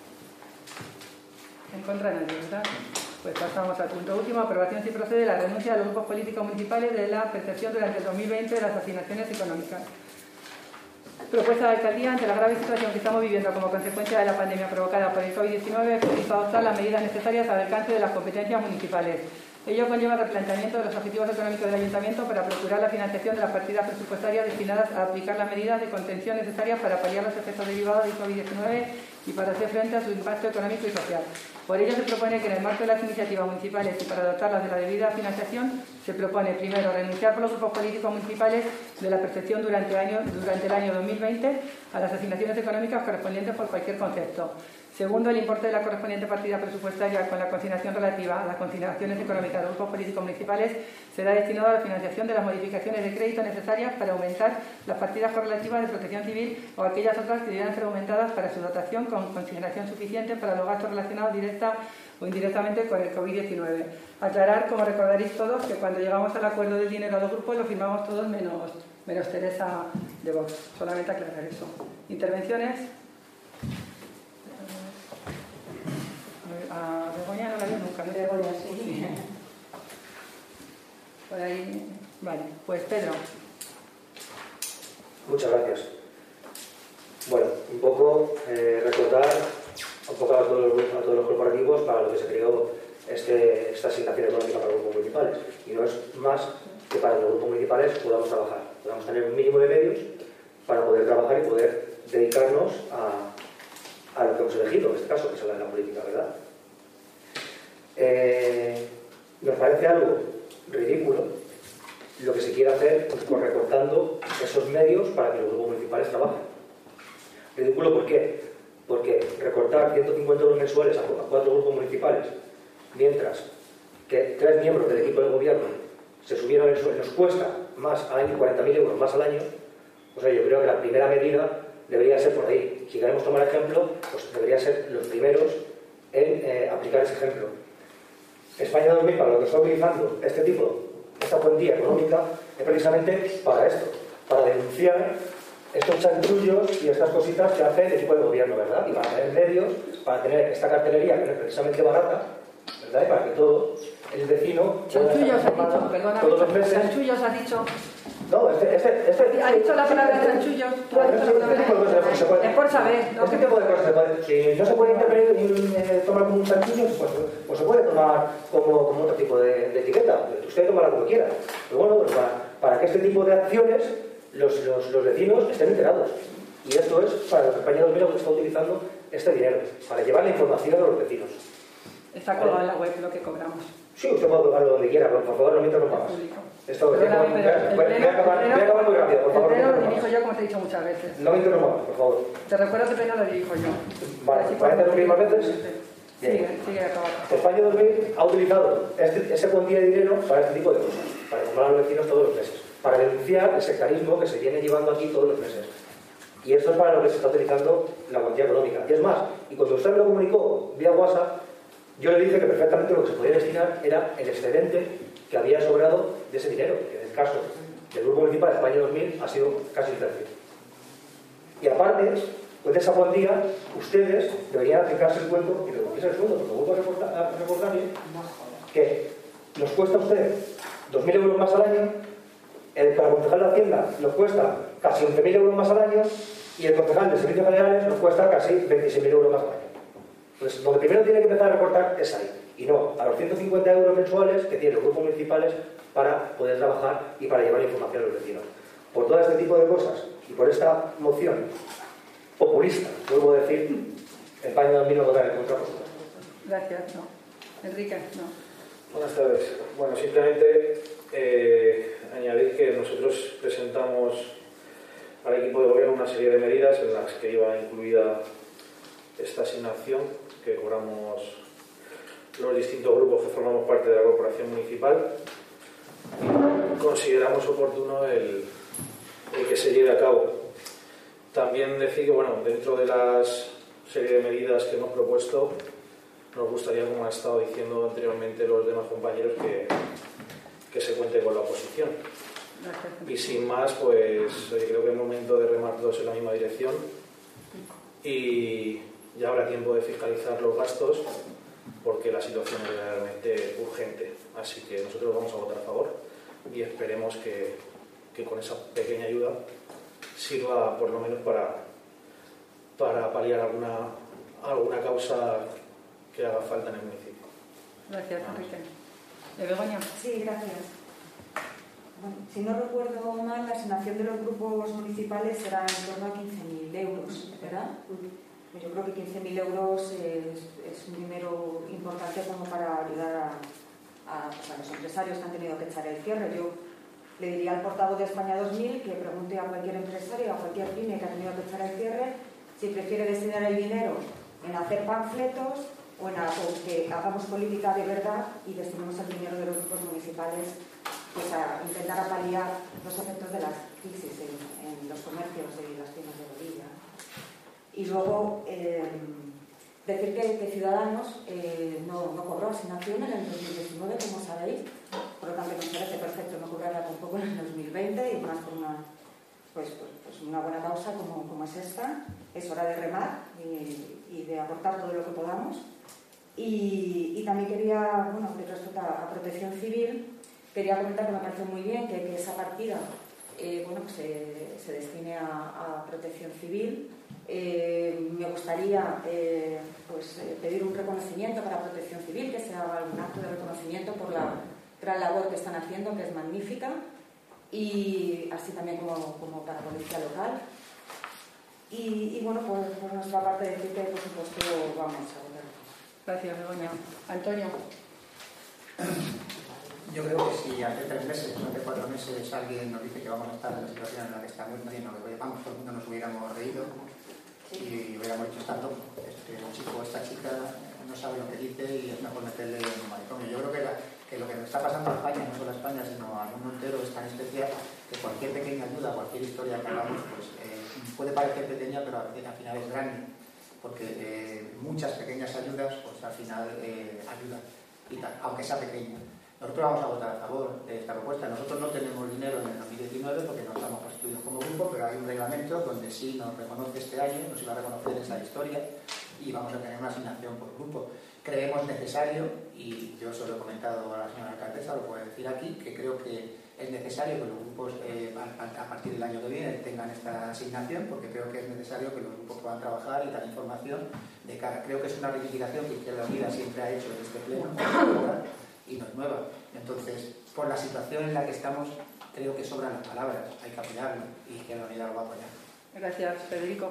En contra nadie, ¿verdad? Pues pasamos al punto último. Aprobación si procede la renuncia de los grupos políticos municipales de la percepción durante el 2020 de las asignaciones económicas. Propuesta de alcaldía ante la grave situación que estamos viviendo como consecuencia de la pandemia provocada por el COVID-19 y para adoptar las medidas necesarias al alcance de las competencias municipales. Ello conlleva el replanteamiento de los objetivos económicos del Ayuntamiento para procurar la financiación de las partidas presupuestarias destinadas a aplicar las medidas de contención necesarias para paliar los efectos derivados del COVID-19 y para hacer frente a su impacto económico y social. Por ello se propone que en el marco de las iniciativas municipales y para dotarlas de la debida financiación se propone primero renunciar por los grupos políticos municipales de la percepción durante el año 2020 a las asignaciones económicas correspondientes por cualquier concepto. Segundo, el importe de la correspondiente partida presupuestaria con la consignación relativa a las consignaciones económicas de los grupos políticos municipales será destinado a la financiación de las modificaciones de crédito necesarias para aumentar las partidas correlativas de protección civil o aquellas otras que debieran ser aumentadas para su dotación con consignación suficiente para los gastos relacionados directa o indirectamente con el COVID-19. Aclarar, como recordaréis todos, que cuando llegamos al acuerdo del dinero a los grupos lo firmamos todos menos Teresa de Vox. Solamente aclarar eso. ¿Intervenciones? A Begoña no la vi nunca. Begoña, sí. Por ahí. Vale, pues Pedro. Muchas gracias. Bueno, un poco recordar un poco a todos los corporativos para lo que se creó esta asignación económica para los grupos municipales. Y no es más que para que los grupos municipales podamos trabajar, podamos tener un mínimo de medios para poder trabajar y poder dedicarnos a lo que hemos elegido, en este caso, que es la política, ¿verdad? Nos parece algo ridículo lo que se quiere hacer pues, recortando esos medios para que los grupos municipales trabajen. Ridículo, ¿por qué? Porque recortar 150 euros mensuales a 4 grupos municipales, mientras que 3 miembros del equipo de gobierno se subieron el sueldo, nos cuesta más al año, 40.000 euros más al año, o sea, yo creo que la primera medida debería ser por ahí. Si queremos tomar ejemplo, pues debería ser los primeros en aplicar ese ejemplo. España 2000, para lo que está utilizando esta cuantía económica, es precisamente para esto, para denunciar estos chanchullos y estas cositas que hace el equipo de gobierno, ¿verdad? Y para tener medios, para tener esta cartelería que no es precisamente barata, ¿verdad? Y para que todo el vecino... Chanchullos has dicho, perdona. Todos los meses. Chanchullos has dicho. No, ¿Ha dicho la palabra chanchullos? Es por saber. Este tipo de cosas se puede. Si no se puede tomar como un chanchullo, pues se puede tomar como otro tipo de etiqueta. Usted toma lo que quiera. Pero bueno, pues para que este tipo de acciones los vecinos estén enterados. Y esto es para la campaña 2000 que está utilizando este dinero, para llevar la información a los vecinos. Está colgado en la web lo que cobramos. Sí, usted puede tocar donde quiera, pero por favor no me interrumpa más. Esto voy a acabar muy rápido, por favor. El pleno lo dirijo yo, como te he dicho muchas veces. No me interrumpa más, por favor. Te recuerdo que el pleno lo dirijo yo. Vale, ¿para interrumpir más veces? Sigue acabando. España 2000 ha utilizado ese cuantía de dinero para este tipo de cosas, para comprar a los vecinos todos los meses, para denunciar el sectarismo que se viene llevando aquí todos los meses. Y esto es para lo que se está utilizando la cuantía económica. Y es más, y cuando usted me lo comunicó vía WhatsApp, yo le dije que perfectamente lo que se podía destinar era el excedente que había sobrado de ese dinero, que en el caso del Grupo Municipal de España 2000 ha sido casi un tercio. Y aparte, pues de esa cuantía, ustedes deberían aplicarse el cuento y recogerse el sueldo, porque vuelvo a recordarle que nos cuesta a usted 2.000 euros más al año, el concejal de Hacienda nos cuesta casi 11.000 euros más al año y el concejal de Servicios Generales nos cuesta casi 26.000 euros más al año. Pues lo que primero tiene que empezar a recortar es ahí, y no a los 150 euros mensuales que tienen los grupos municipales para poder trabajar y para llevar información a los vecinos. Por todo este tipo de cosas y por esta moción populista, vuelvo a decir, España 2000 no votará en contra, por supuesto. Gracias, no. Enrique, no. Buenas tardes. Bueno, simplemente añadir que nosotros presentamos al equipo de gobierno una serie de medidas en las que iba incluida esta asignación que cobramos los distintos grupos que formamos parte de la corporación municipal. Consideramos oportuno el que se lleve a cabo. También decir que, bueno, dentro de las serie de medidas que hemos propuesto, nos gustaría, como han estado diciendo anteriormente los demás compañeros, que se cuente con la oposición. Y sin más, pues creo que es momento de remar todos en la misma dirección y ya habrá tiempo de fiscalizar los gastos porque la situación es realmente urgente. Así que nosotros vamos a votar a favor y esperemos que con esa pequeña ayuda sirva por lo menos para paliar alguna causa que haga falta en el municipio. Gracias, Enrique. Begoña. Sí, gracias. Bueno, si no recuerdo mal, la asignación de los grupos municipales será en torno a 15.000 euros, ¿verdad? Yo creo que 15.000 euros es un dinero importante como para ayudar a los empresarios que han tenido que echar el cierre. Yo le diría al portavoz de España 2000 que pregunte a cualquier empresario, a cualquier pyme que ha tenido que echar el cierre, si prefiere destinar el dinero en hacer panfletos o que hagamos política de verdad y destinemos el dinero de los grupos municipales pues a intentar paliar los efectos de la crisis en los comercios y las tiendas de rodilla. Y luego decir que Ciudadanos no cobró asignación en el 2019, como sabéis, por lo tanto nos parece perfecto no cobrarla tampoco en el 2020 y más por una buena causa como es esta. Es hora de remar y de aportar todo lo que podamos. Y también quería, bueno, respecto a protección civil, quería comentar que me parece muy bien que esa partida se destine a protección civil. Me gustaría pedir un reconocimiento para protección civil, que se haga algún acto de reconocimiento por la gran labor que están haciendo, que es magnífica, y así también como para policía local. Y bueno, por nuestra parte decir que por supuesto vamos a votar. Gracias, Begoña. Antonio. Yo creo que si hace 3 meses o hace 4 meses alguien nos dice que vamos a estar en la situación en la que estamos, nadie nos lo veamos, todo el mundo nos hubiéramos reído y hubiéramos dicho, está loco, este chico o esta chica no sabe lo que dice y es mejor meterle en un manicomio. Yo creo que lo que nos está pasando a España, no solo a España, sino al mundo entero, es tan especial que cualquier pequeña ayuda, cualquier historia que hagamos, pues puede parecer pequeña, pero al final es grande, porque muchas pequeñas ayudas, pues al final ayudan, y tal, aunque sea pequeña. Nosotros vamos a votar a favor de esta propuesta. Nosotros no tenemos dinero en el 2019 porque no estamos constituidos como grupo, pero hay un reglamento donde sí nos reconoce este año, nos iba a reconocer esa historia y vamos a tener una asignación por grupo. Creemos necesario, y yo se lo he comentado a la señora alcaldesa, lo puedo decir aquí, que creo que es necesario que los grupos a partir del año que viene tengan esta asignación, porque creo que es necesario que los grupos puedan trabajar y dar información de cara. Creo que es una reivindicación que Izquierda Unida siempre ha hecho en este pleno y no es nueva. Entonces, por la situación en la que estamos, creo que sobran las palabras, hay que apoyarlo y Izquierda Unida lo va a apoyar. Gracias, Federico.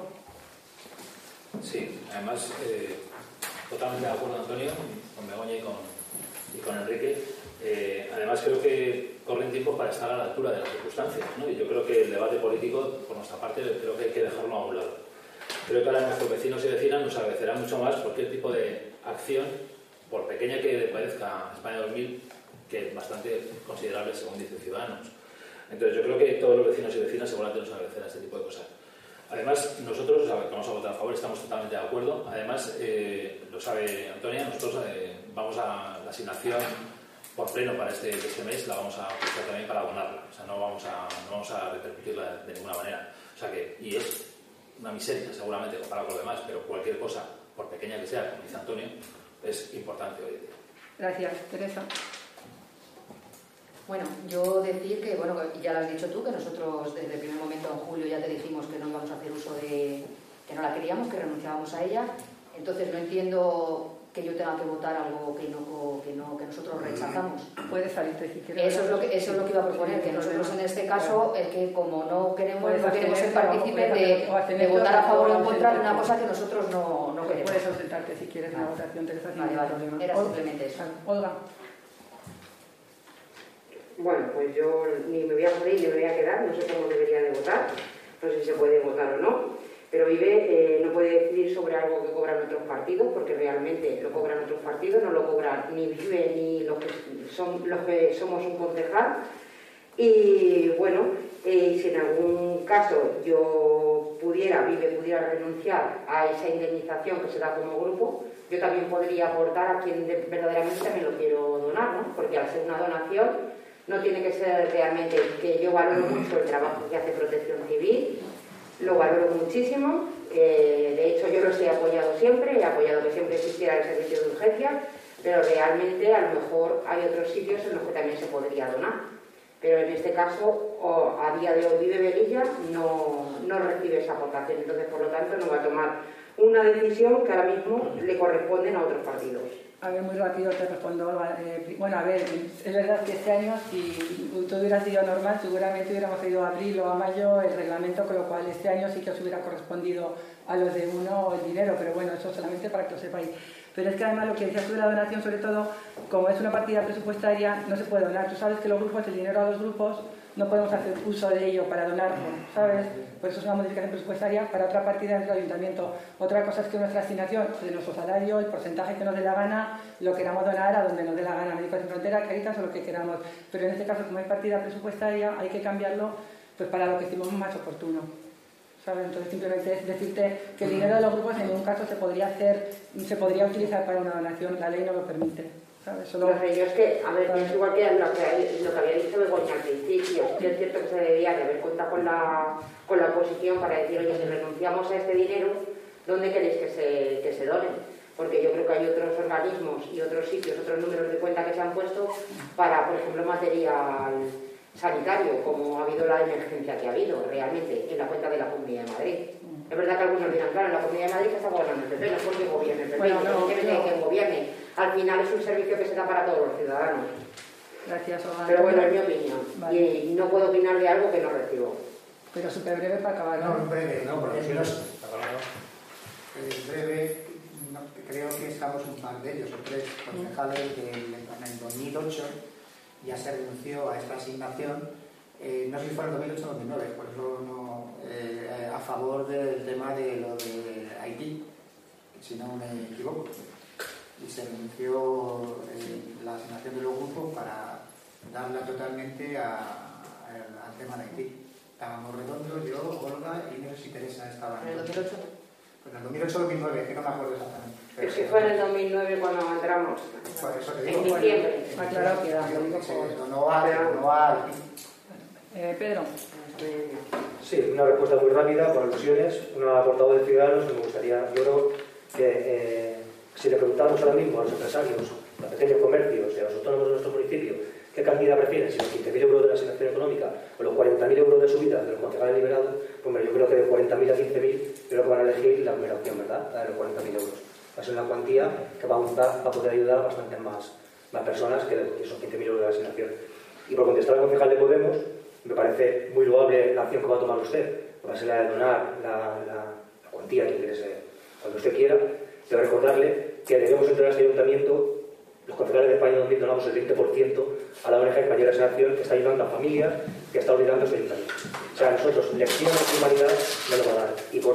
Sí, además, totalmente de acuerdo, Antonio, con Begoña y con Enrique. Además, creo que corren tiempos para estar a la altura de las circunstancias, ¿no? Y yo creo que el debate político, por nuestra parte, creo que hay que dejarlo a un lado. Creo que ahora nuestros vecinos y vecinas nos agradecerán mucho más cualquier tipo de acción, por pequeña que parezca España 2000, que es bastante considerable según dicen Ciudadanos. Entonces yo creo que todos los vecinos y vecinas seguramente nos agradecerán este tipo de cosas. Además, nosotros, que vamos a votar a favor, estamos totalmente de acuerdo. Además, lo sabe Antonia, nosotros vamos a la asignación por pleno para este mes, la vamos a utilizar también para abonarla. O sea, no vamos a repercutirla de ninguna manera. O sea que, y es una miseria seguramente comparado con lo demás, pero cualquier cosa, por pequeña que sea, como dice Antonio, es importante hoy en día. Gracias, Teresa. Bueno, yo decir que, bueno, ya lo has dicho tú, que nosotros desde el primer momento en julio ya te dijimos que no íbamos a hacer uso que no la queríamos, que renunciábamos a ella. Entonces no entiendo que yo tenga que votar algo que nosotros rechazamos. Puedes salirte si quieres. Eso es lo que iba a proponer, que nosotros en este caso es que como no queremos ser partícipes de votar a favor o en contra de una cosa que nosotros no queremos. Puedes ausentarte si quieres en la votación, Teresa, sin ningún problema. Era simplemente eso. Olga. Bueno, pues yo ni me voy a morir ni me voy a quedar, no sé cómo debería de votar, no sé si se puede votar o no, pero Vive no puede decidir sobre algo que cobran otros partidos, porque realmente lo cobran otros partidos, no lo cobran ni Vive ni los que somos un concejal. Y bueno, si en algún caso Vive pudiera renunciar a esa indemnización que se da como grupo, yo también podría aportar a quien verdaderamente también lo quiero donar, ¿no? Porque al ser una donación no tiene que ser realmente, que yo valoro mucho el trabajo que hace Protección Civil, lo valoro muchísimo, de hecho yo los he apoyado siempre, he apoyado que siempre existiera el servicio de urgencia, pero realmente a lo mejor hay otros sitios en los que también se podría donar. Pero en este caso, a día de hoy Vive Velilla no recibe esa aportación, entonces por lo tanto no va a tomar una decisión que ahora mismo le corresponden a otros partidos. A ver, muy rápido te respondo. Bueno, a ver, es verdad que este año, si todo hubiera sido normal, seguramente hubiéramos ido a abril o a mayo el reglamento, con lo cual este año sí que os hubiera correspondido a los de uno el dinero, pero bueno, eso solamente para que lo sepáis. Pero es que además lo que decías tú de la donación, sobre todo, como es una partida presupuestaria, no se puede donar. Tú sabes que los grupos, el dinero a los grupos, no podemos hacer uso de ello para donarlo, ¿sabes? Por eso es una modificación presupuestaria para otra partida del ayuntamiento. Otra cosa es que nuestra asignación de nuestro salario, el porcentaje que nos dé la gana, lo queramos donar a donde nos dé la gana, Médicos Sin Fronteras, Cáritas o lo que queramos. Pero en este caso, como es partida presupuestaria, hay que cambiarlo pues para lo que estimamos más oportuno, ¿sabes? Entonces simplemente es decirte que el dinero de los grupos en ningún caso se podría utilizar para una donación, la ley no lo permite. ¿Sabes? Solo... No sé, yo es que, a ver, pienso igual que lo que había dicho Begoña al principio, sí es cierto que se debería de haber contado con la oposición para decir, oye, si renunciamos a este dinero, ¿dónde queréis que se donen? Porque yo creo que hay otros organismos y otros sitios, otros números de cuenta que se han puesto para, por ejemplo, material sanitario, como ha habido la emergencia que ha habido realmente en la cuenta de la Comunidad de Madrid. Es verdad que algunos dirán, claro, en la Comunidad de Madrid está gobernando el PP, no porque gobierne el PP, independientemente de que gobierne. Al final es un servicio que se da para todos los ciudadanos. Gracias, Olga. Pero bueno, es mi opinión. Vale. Y no puedo opinar de algo que no recibo. Pero súper breve para acabar, ¿no? No, breve, no, porque si no es... breve, no, creo que estamos un par de ellos, o tres concejales que en el 2008 ya se renunció a esta asignación, no sé si fue en el 2008 o 2009, por eso no, a favor del tema de lo de Haití, si no me equivoco. Y se renunció la asignación de los grupos para darla totalmente al tema de Haití. Estábamos redondos, yo, Olga y no sé si Teresa estaba ¿En el 2008? Pues en el 2008-2009, que no me acuerdo exactamente. Pero si fue en el 2009 cuando entramos. Por eso te digo. En diciembre. Aclarado queda. No hay. Pedro. Sí, una respuesta muy rápida, por alusiones. Una portavoz de Ciudadanos, me gustaría, yo creo que si le preguntamos ahora mismo a los empresarios, a los pequeños comercios y a los autónomos de nuestro municipio qué cantidad prefieren, si los 15.000 euros de la asignación económica o los 40.000 euros de subida de los concejales liberados, pues yo creo que de 40.000 a 15.000 creo que van a elegir la primera opción, ¿verdad? La de los 40.000 euros. Va a ser una cuantía que va a poder ayudar a bastantes más personas que esos 15.000 euros de la asignación. Y por contestar al concejal de Podemos, me parece muy loable la acción que va a tomar usted, va a ser la de donar la cuantía que ingrese cuando usted quiera. Debo recordarle que debemos entrar a este ayuntamiento, los concejales de España 2000 donamos el 20% a la ONG Españolas en Acción, que está ayudando a familias que está olvidando su ayuntamiento. O sea, nosotros lecciones de humanidad no nos va a dar.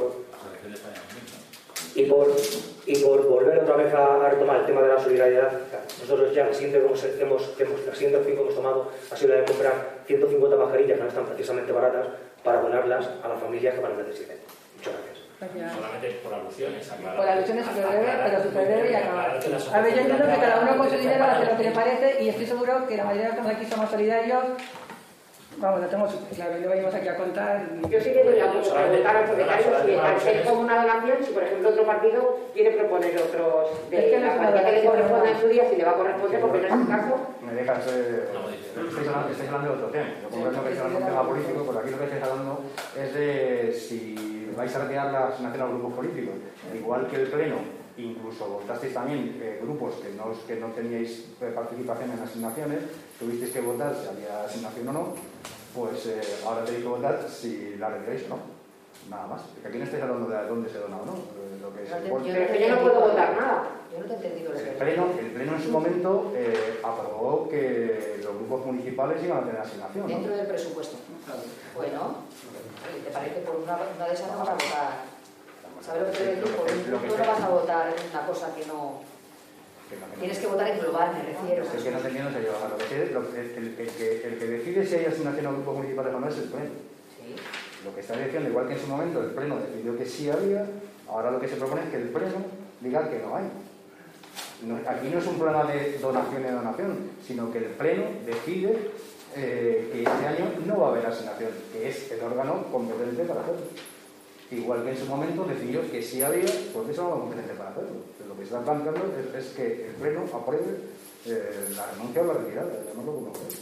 Y por volver otra vez a retomar el tema de la solidaridad, nosotros ya la siguiente acción que hemos tomado ha sido la de comprar 150 mascarillas que no están precisamente baratas para donarlas a las familias que más lo necesiten. Muchas gracias. Gracias. Solamente por alusiones, aclarar. Por alusiones súper breve, pero súper breve y acabar. A ver, yo entiendo que cada uno con su dinero hace lo que le parece y estoy seguro que la mayoría de los que estamos aquí somos solidarios. Vamos, lo tengo súper claro, no venimos aquí a contar. Yo sí que diría mucho preguntar al secretario si al ser como una donación, si por ejemplo otro partido quiere proponer otros de la cuantía que le corresponda en su día, si le va a corresponder, porque no es el caso. Me dejas... Estáis hablando de otro tema. Yo comprendo que estáis hablando de un tema político, pero aquí lo que estáis hablando es de si vais a retirar la asignación a los grupos políticos. Igual que el Pleno, incluso votasteis también grupos que no teníais participación en asignaciones, tuvisteis que votar si había asignación o no, pues ahora tenéis que votar si la retiráis o no. Nada más. Porque aquí no estáis hablando de dónde se dona o no. Pero es que yo no puedo votar nada. Yo no te he entendido lo que el Pleno en su momento aprobó que los grupos municipales iban a tener asignación, ¿no? Dentro del presupuesto. Bueno, ¿te parece que por una de esas no vas a votar? ¿Sabes lo que te digo? Por un punto no vas a votar en una cosa que no... Tienes que votar en global, me refiero. Es que no te entiendo, señor. El que decide si hay asignación a grupos municipales o no es el Pleno. Sí. Lo que está diciendo, igual que en su momento el Pleno decidió que sí había, ahora lo que se propone es que el Pleno diga que no hay. Aquí no es un problema de donación, sino que el Pleno decide que este año no va a haber asignación, que es el órgano competente para hacerlo. Igual que en su momento decidió que sí había, pues es órgano competente para hacerlo. Pero lo que está planteando es que el Pleno apruebe la renuncia o la retirada, llamarlo como sea.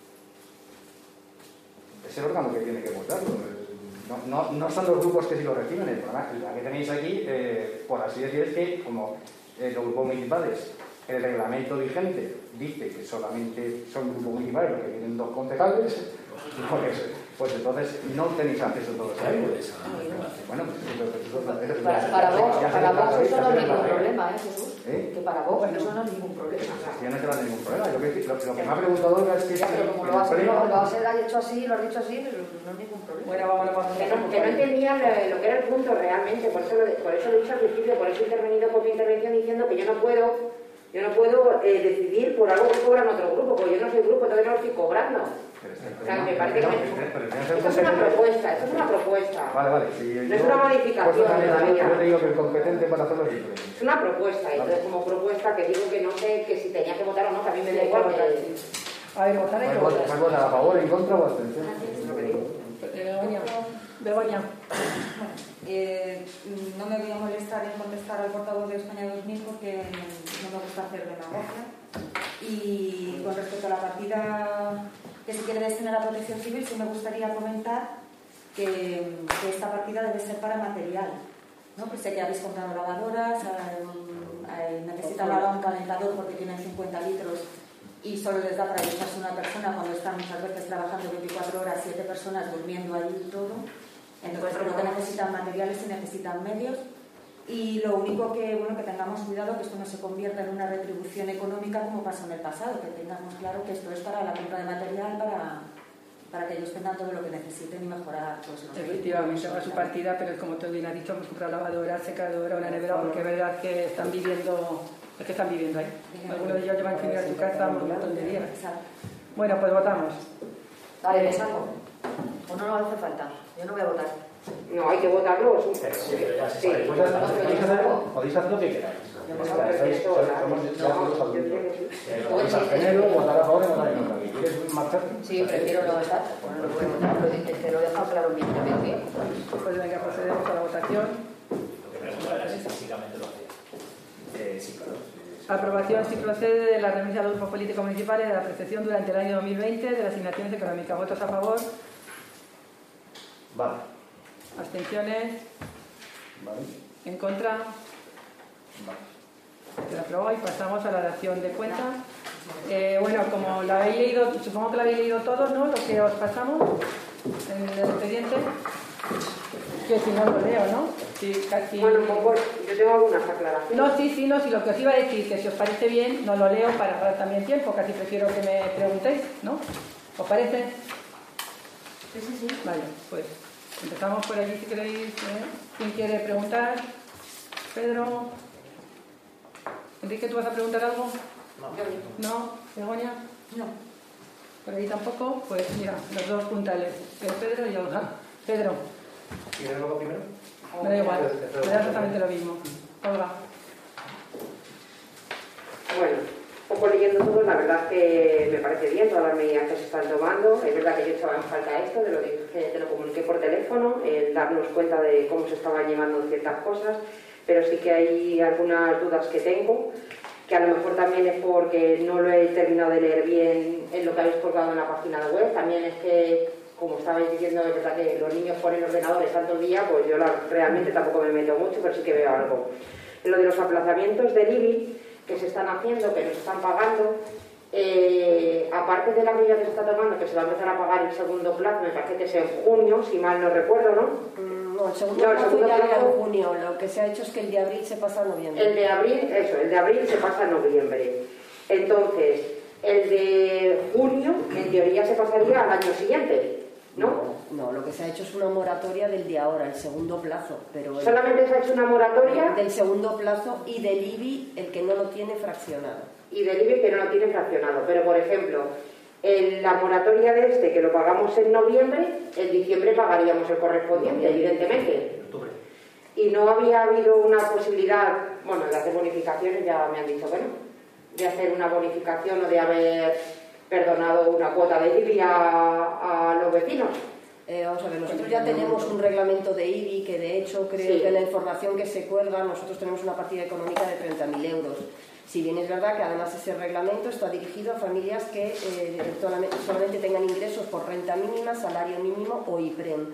Es el órgano que tiene que votarlo. No son los grupos que sí lo reciben. El problema que tenéis aquí, por así decir, es que como los grupos municipales el reglamento vigente dice que solamente son grupos municipales porque tienen 2 concejales, pues entonces no tenéis acceso a todos ellos. Bueno, para vos eso no es ningún problema, Jesús. Que para vos eso no es ningún problema. Yo no tengo ningún problema. Lo que me ha preguntado Olga es que... Pero como lo has hecho así, lo has dicho así, pero no es ningún problema. Bueno, que no entendían lo que era el punto realmente, por eso lo he dicho al principio, por eso he intervenido con mi intervención diciendo que yo no puedo decidir por algo que cobran otro grupo, porque yo no soy grupo, entonces no lo estoy cobrando. O sea, me parece que esto es una propuesta. Vale. No es una modificación todavía. Yo te digo que el competente para hacerlo es diferente. Es una propuesta, y entonces como propuesta que digo que no sé que si tenía que votar o no, que a mí me da igual. A ver, votar hay que votar. ¿Puedes votar a favor, en contra o abstención? Begoña. No me voy a molestar en contestar al portavoz de España 2000 porque no me gusta hacer demagogia. Y con respecto a la partida que se quiere destinar a protección civil, sí me gustaría comentar que esta partida debe ser para material, ¿no? Pues sé que habéis comprado lavadoras, necesitan ahora un calentador porque tienen 50 litros y solo les da para ducharse una persona cuando están muchas veces trabajando 24 horas, 7 personas durmiendo ahí y todo. Entonces creo que necesitan materiales y necesitan medios. Y lo único que tengamos cuidado que esto no se convierta en una retribución económica como pasó en el pasado, que tengamos claro que esto es para la compra de material para que ellos tengan todo lo que necesiten y mejorar pues, los efectivamente va su partida, pero es como tú bien has dicho, hemos comprado lavadora, secadora, una nevera, porque es verdad que están viviendo ahí. Algunos de ellos llevan que ir a su casa un montón de días. Bueno, pues votamos. Dale, me saco. O no hace falta. Yo no voy a votar. No, hay que votarlo. Podéis hacer lo que queráis. Podéis absteneros, votar a favor y votar en contra. ¿Quieres marcharte? Sí, prefiero no estar. Bueno, no voy a votar, pero te lo he dejado claro en mi intervención. Pues venga, procedemos a la votación. Lo que me pregunta es si físicamente lo hacía. Sí, claro. Aprobación si procede de la renuncia de los grupos políticos municipales de la percepción durante el año 2020 de las asignaciones económicas. ¿Votos a favor? Vale. ¿Abstenciones? Vale. ¿En contra? Vale. Se aprobó y pasamos a la dación de cuentas. Bueno, como la habéis leído, supongo que la habéis leído todos, ¿no? Lo que os pasamos en el expediente. Que si no lo leo, ¿no? Sí, casi... Bueno, yo tengo algunas aclaraciones. No, sí, no, si lo que os iba a decir, que si os parece bien, no lo leo para ahorrar también tiempo, casi prefiero que me preguntéis, ¿no? ¿Os parece? Sí. Vale, pues empezamos por allí si queréis. ¿Quién quiere preguntar? Pedro. Enrique, ¿tú vas a preguntar algo? No. ¿Begoña? No. ¿Por allí tampoco? Pues mira, los dos puntales, Pedro y Olga. Pedro. ¿Quieres luego primero? Me da igual, me da exactamente lo mismo. Olga. Bueno, un poco leyendo todo, la verdad que me parece bien todas las medidas que se están tomando. Es verdad que yo echaba en falta esto, de lo que te lo comuniqué por teléfono, el darnos cuenta de cómo se estaban llevando ciertas cosas, pero sí que hay algunas dudas que tengo, que a lo mejor también es porque no lo he terminado de leer bien en lo que habéis colgado en la página web. También es que, como estabais diciendo, es verdad que los niños ponen ordenadores tanto el día, pues yo realmente tampoco me meto mucho, pero sí que veo algo. En lo de los aplazamientos del IBI que se están haciendo, que nos están pagando, aparte de la medida que se está tomando, que se va a empezar a pagar el segundo plazo, me parece que es en junio, si mal no recuerdo, ¿no? No, el segundo plazo ya era en junio. Lo que se ha hecho es que el de abril se pasa a noviembre. El de abril se pasa a noviembre. Entonces, el de junio, en teoría, se pasaría al año siguiente, ¿no? No, lo que se ha hecho es una moratoria del de ahora, el segundo plazo. Pero solamente se ha hecho una moratoria del segundo plazo y del IBI, el que no lo tiene fraccionado. Y del IBI que no lo tiene fraccionado. Pero, por ejemplo, en la moratoria de este, que lo pagamos en noviembre, en diciembre pagaríamos el correspondiente, evidentemente. Y no había habido una posibilidad, bueno, de hacer bonificaciones, ya me han dicho que no, de hacer una bonificación o de haber perdonado una cuota de IBI a los vecinos. Vamos a ver, nosotros ya tenemos un reglamento de IBI que de hecho creo que en la información que se cuelga nosotros tenemos una partida económica de 30.000 euros. Si bien es verdad que además ese reglamento está dirigido a familias que solamente tengan ingresos por renta mínima, salario mínimo o IPREM.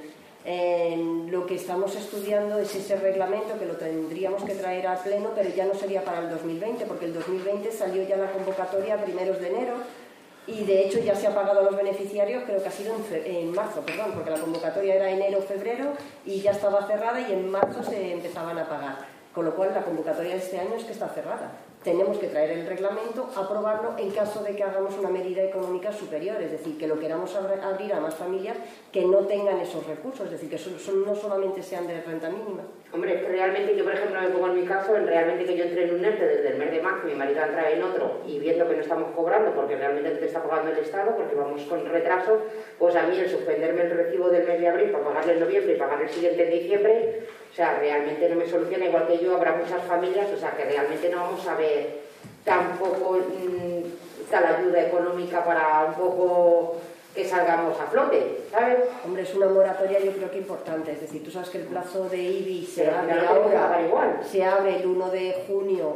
Lo que estamos estudiando es ese reglamento que lo tendríamos que traer al Pleno, pero ya no sería para el 2020, porque el 2020 salió ya la convocatoria a primeros de enero y de hecho ya se ha pagado a los beneficiarios, creo que ha sido en marzo, perdón, porque la convocatoria era enero-febrero y ya estaba cerrada y en marzo se empezaban a pagar. Con lo cual la convocatoria de este año es que está cerrada. Tenemos que traer el reglamento, aprobarlo en caso de que hagamos una medida económica superior, es decir, que lo queramos abrir a más familias que no tengan esos recursos, es decir, que no solamente sean de renta mínima. Hombre, realmente yo, por ejemplo, me pongo en mi caso, realmente que yo entré en un ERTE desde el mes de marzo, mi marido entra en otro y viendo que no estamos cobrando porque realmente te está pagando el Estado, porque vamos con retraso, pues a mí el suspenderme el recibo del mes de abril para pagarle en noviembre y pagar el siguiente en diciembre, o sea, realmente no me soluciona, igual que yo, habrá muchas familias, o sea, que realmente no vamos a ver tampoco la ayuda económica para un poco que salgamos a flote, ¿sabes? Hombre, es una moratoria yo creo que importante, es decir, tú sabes que el plazo de IBI se abre se abre el 1 de junio,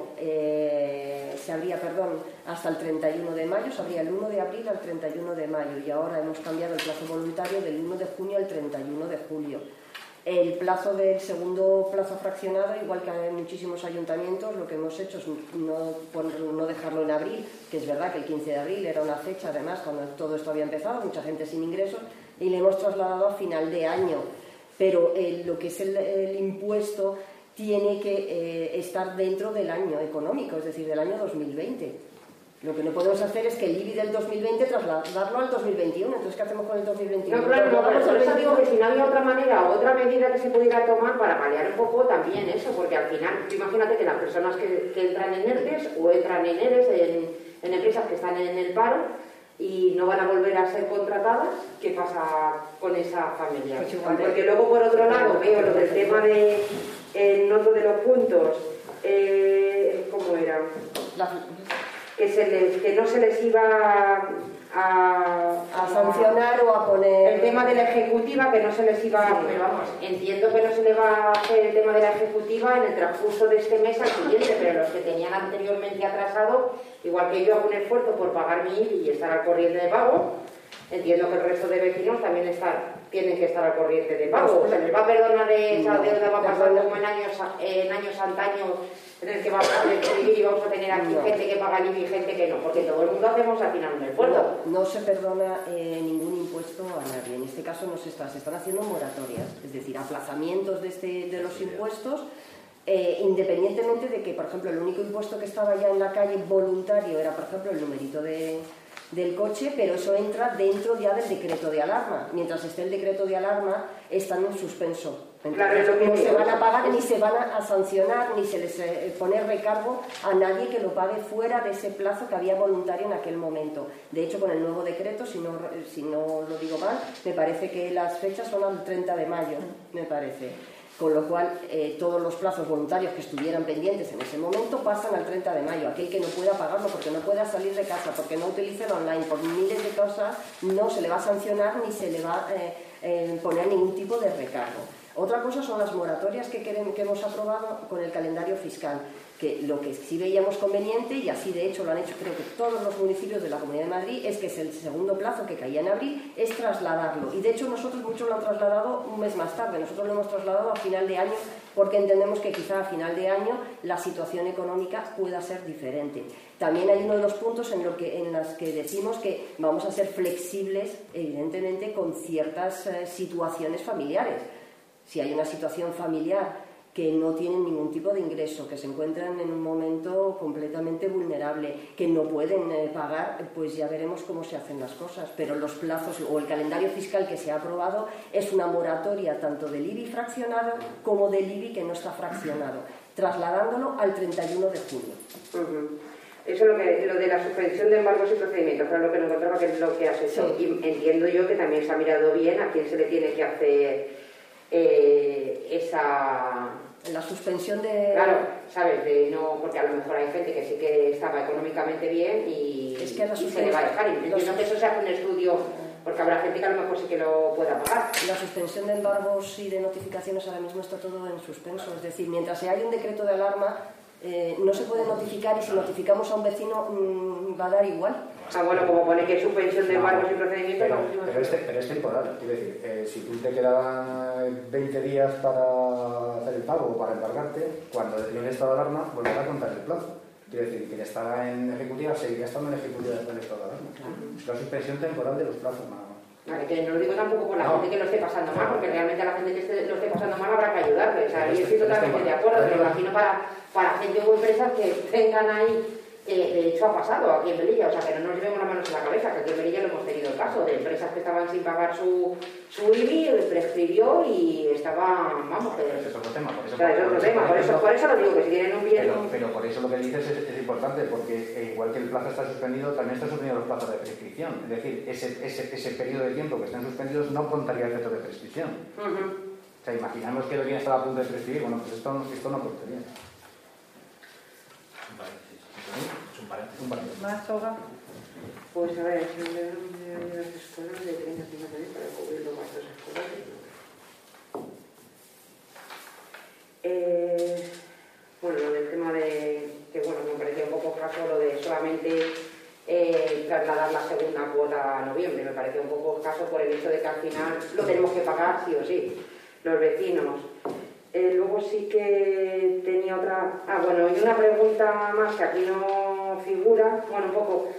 se abría, perdón, hasta el 31 de mayo, se abría el 1 de abril al 31 de mayo y ahora hemos cambiado el plazo voluntario del 1 de junio al 31 de julio. El plazo del segundo plazo fraccionado, igual que en muchísimos ayuntamientos, lo que hemos hecho es no dejarlo en abril, que es verdad que el 15 de abril era una fecha, además, cuando todo esto había empezado, mucha gente sin ingresos, y le hemos trasladado a final de año. Pero lo que es el impuesto tiene que estar dentro del año económico, es decir, del año 2020. Lo que no podemos hacer es que el IBI del 2020 trasladarlo al 2021. Entonces, ¿qué hacemos con el 2021? No, claro, no, por eso digo que si no había otra manera o otra medida que se pudiera tomar para paliar un poco también eso, porque al final, imagínate que las personas que entran en ERTES o entran en ERES, en empresas que están en el paro y no van a volver a ser contratadas, ¿qué pasa con esa familia? Porque luego, por otro lado, veo lo del tema de, en otro de los puntos, ¿cómo era? Que no se les iba a sancionar o a poner... El tema de la ejecutiva, que no se les iba... Pero vamos, entiendo que no se le va a hacer el tema de la ejecutiva en el transcurso de este mes al siguiente, pero los que tenían anteriormente atrasado, igual que yo hago un esfuerzo por pagar mi IBI y estar al corriente de pago, entiendo que el resto de vecinos también tienen que estar al corriente de pago. ¿Se les va a perdonar esa deuda? ¿Va a pasar como en años antaños en el que vamos a recibir y vamos a tener aquí gente que paga el IBI y gente que no? Porque todo el mundo hacemos al final un esfuerzo. No se perdona ningún impuesto a nadie. En este caso se están haciendo moratorias, es decir, aplazamientos de los impuestos, independientemente de que, por ejemplo, el único impuesto que estaba ya en la calle voluntario era, por ejemplo, el numerito del coche, pero eso entra dentro ya del decreto de alarma. Mientras esté el decreto de alarma, están en suspenso. Entonces, no se van a pagar, ni se van a sancionar, ni se les pone recargo a nadie que lo pague fuera de ese plazo que había voluntario en aquel momento. De hecho, con el nuevo decreto, si no lo digo mal, me parece que las fechas son al 30 de mayo, me parece. Con lo cual, todos los plazos voluntarios que estuvieran pendientes en ese momento pasan al 30 de mayo. Aquel que no pueda pagarlo porque no pueda salir de casa, porque no utilice el online, por miles de cosas, no se le va a sancionar ni se le va a poner ningún tipo de recargo. Otra cosa son las moratorias que hemos aprobado con el calendario fiscal, que lo que sí veíamos conveniente, y así de hecho lo han hecho creo que todos los municipios de la Comunidad de Madrid, es que es el segundo plazo que caía en abril, es trasladarlo. Y de hecho nosotros muchos lo han trasladado un mes más tarde, nosotros lo hemos trasladado a final de año porque entendemos que quizá a final de año la situación económica pueda ser diferente. También hay uno de los puntos en los que decimos que vamos a ser flexibles, evidentemente, con ciertas situaciones familiares. Si hay una situación familiar que no tienen ningún tipo de ingreso, que se encuentran en un momento completamente vulnerable, que no pueden pagar, pues ya veremos cómo se hacen las cosas. Pero los plazos o el calendario fiscal que se ha aprobado es una moratoria tanto del IBI fraccionado como del IBI que no está fraccionado, trasladándolo al 31 de junio. Eso es lo de la suspensión de embargos y procedimientos, claro, lo que no encontraba que es lo que has hecho. Sí. Y entiendo yo que también se ha mirado bien a quién se le tiene que hacer la suspensión de... Claro, ¿sabes? No, porque a lo mejor hay gente que sí que estaba económicamente bien y se le va a dejar. Entiendo que eso se hace un estudio, porque habrá gente que a lo mejor sí que lo pueda pagar. La suspensión de embargos y de notificaciones ahora mismo está todo en suspenso. Es decir, mientras haya un decreto de alarma, no se puede notificar y si notificamos a un vecino va a dar igual. Ah, bueno, como pone que es suspensión de embargos y procedimientos... Pero es temporal. Quiero decir, si tú te quedaban 20 días para hacer el pago o para embargarte, cuando viene el estado de alarma, volverá a contar el plazo. Quiero decir, quien estaba en ejecutiva seguiría estando en ejecutiva después del estado de alarma. Es la suspensión temporal de los plazos, nada más. Vale, que no lo digo tampoco por la gente que lo esté pasando mal, porque realmente a la gente que lo esté pasando mal habrá que ayudarle. O sea, yo estoy totalmente de acuerdo, pero imagino para gente o empresas que tengan ahí, de hecho ha pasado aquí en Melilla, o sea, que no nos llevemos las manos en la cabeza, que aquí en Melilla lo hemos tenido el caso de empresas que estaban sin pagar su IBI, prescribió y estaban, vamos, es otro tema. Por eso lo digo, que si tienen un bien... Pero por eso lo que dices es importante, porque igual que el plazo está suspendido, también están suspendidos los plazos de prescripción. Es decir, ese periodo de tiempo que están suspendidos no contaría efectos de prescripción. O sea, imaginamos que alguien estaba a punto de prescribir, bueno, pues esto no contaría. Un paréntesis. ¿Más, Olga? Pues a ver, si me dan las escuelas de 30 a 50 días para cubrir los gastos escolares. Bueno, lo del tema de que, bueno, me parecía un poco escaso lo de solamente trasladar la segunda cuota a noviembre. Me parecía un poco escaso por el hecho de que al final lo tenemos que pagar sí o sí, los vecinos. Luego sí que tenía otra... Ah, bueno, y una pregunta más que aquí no figura, bueno, un poco...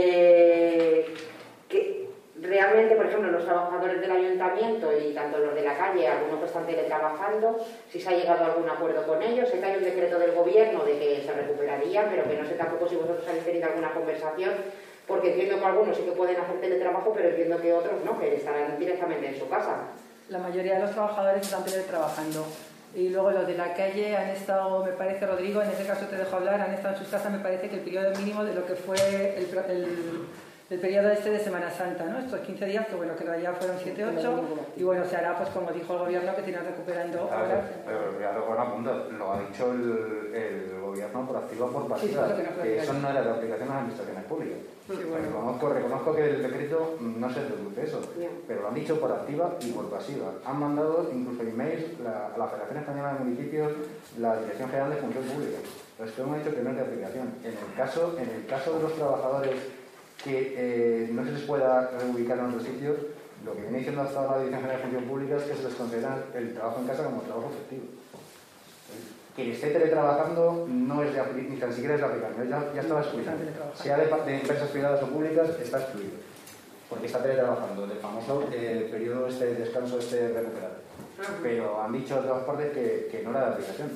que realmente, por ejemplo, los trabajadores del ayuntamiento y tanto los de la calle, algunos que están teletrabajando, si se ha llegado a algún acuerdo con ellos, sé que hay un decreto del gobierno de que se recuperarían, pero que no sé tampoco si vosotros habéis tenido alguna conversación, porque entiendo que algunos sí que pueden hacer teletrabajo, pero entiendo que otros no, que estarán directamente en su casa. La mayoría de los trabajadores están teletrabajando. Y luego los de la calle han estado, me parece, Rodrigo, en ese caso te dejo hablar, han estado en sus casas, me parece que el periodo mínimo de lo que fue el periodo este de Semana Santa, ¿no? Estos 15 días, que bueno, que ya fueron 7, 8, y bueno, se hará, pues como dijo el gobierno, que tienen recuperando ahora. Pero ya recuerdo un punto, lo ha dicho el gobierno por activa o por pasiva, que eso no era de aplicación a las administraciones públicas. Sí, bueno. Reconozco que el decreto no se reduce eso, pero lo han dicho por activa y por pasiva. Han mandado incluso emails a la Federación Española de Municipios, la Dirección General de Función Pública. Pero esto hemos dicho que no es de aplicación. En el caso de los trabajadores que no se les pueda reubicar en otros sitios, lo que viene diciendo hasta ahora la Dirección General de Función Pública es que se les considera el trabajo en casa como trabajo efectivo. Quien esté teletrabajando no es ni tan siquiera es de aplicación, ya estaba excluido. Sea de empresas privadas o públicas, está excluido. Porque está teletrabajando, del famoso periodo de descanso recuperado. Pero han dicho de todas partes que no era de aplicación.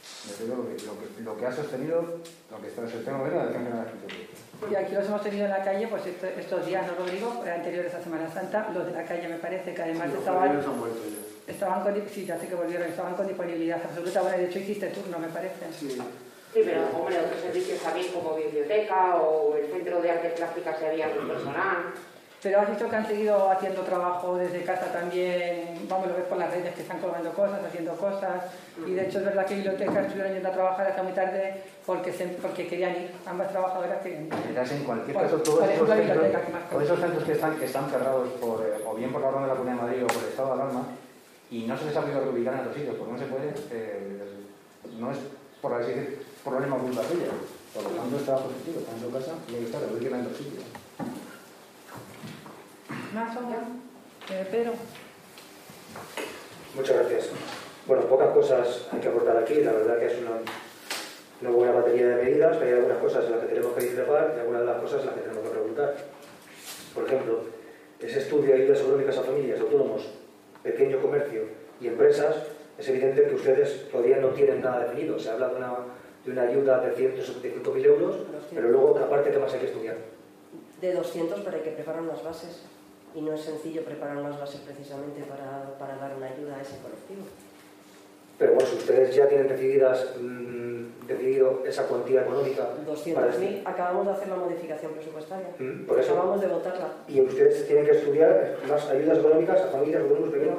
Lo que ha sostenido, lo que está sosteniendo la Dirección General de Función Pública. Y aquí los hemos tenido en la calle pues estos días, ¿no, Rodrigo? Anteriores a Semana Santa, los de la calle me parece que además estaban con, sí, ya sé que volvieron, estaban con disponibilidad absoluta. Bueno, de hecho hiciste turno, me parece. Sí, pero hombre, otros servicios también como biblioteca o el centro de artes plásticas si había algún personal. Pero has dicho que han seguido haciendo trabajo desde casa también, vamos, lo ves por las redes que están colgando cosas, haciendo cosas, y de hecho es verdad que bibliotecas estuvieron yendo a trabajar hasta muy tarde porque querían ir, ambas trabajadoras querían ir. En cualquier caso, todos esos centros que están cerrados o bien por la orden de la Comunidad de Madrid o por el estado de alarma, y no se les ha podido reubicar en otros sitios, porque no se puede, no es por así decir, problema culpa suya, por lo tanto es trabajo efectivo, está en su casa y hay que estar reubicado en otros sitios. ¿Más o menos? Pedro. Muchas gracias. Bueno, pocas cosas hay que aportar aquí. La verdad que es una buena batería de medidas. Hay algunas cosas en las que tenemos que discrepar y algunas de las cosas en las que tenemos que preguntar. Por ejemplo, ese estudio de ayudas económicas a familias, autónomos, pequeño comercio y empresas, es evidente que ustedes todavía no tienen nada definido. Se habla de una ayuda de 175.000 euros, pero luego, aparte, ¿qué más hay que estudiar? De 200, pero hay que preparar unas bases. Y no es sencillo preparar unas bases precisamente para dar una ayuda a ese colectivo. Pero bueno, si ustedes ya tienen decidido esa cuantía económica... 200.000, acabamos de hacer la modificación presupuestaria. Por eso. Acabamos de votarla. Y ustedes tienen que estudiar más ayudas económicas a familias autónomos pequeños.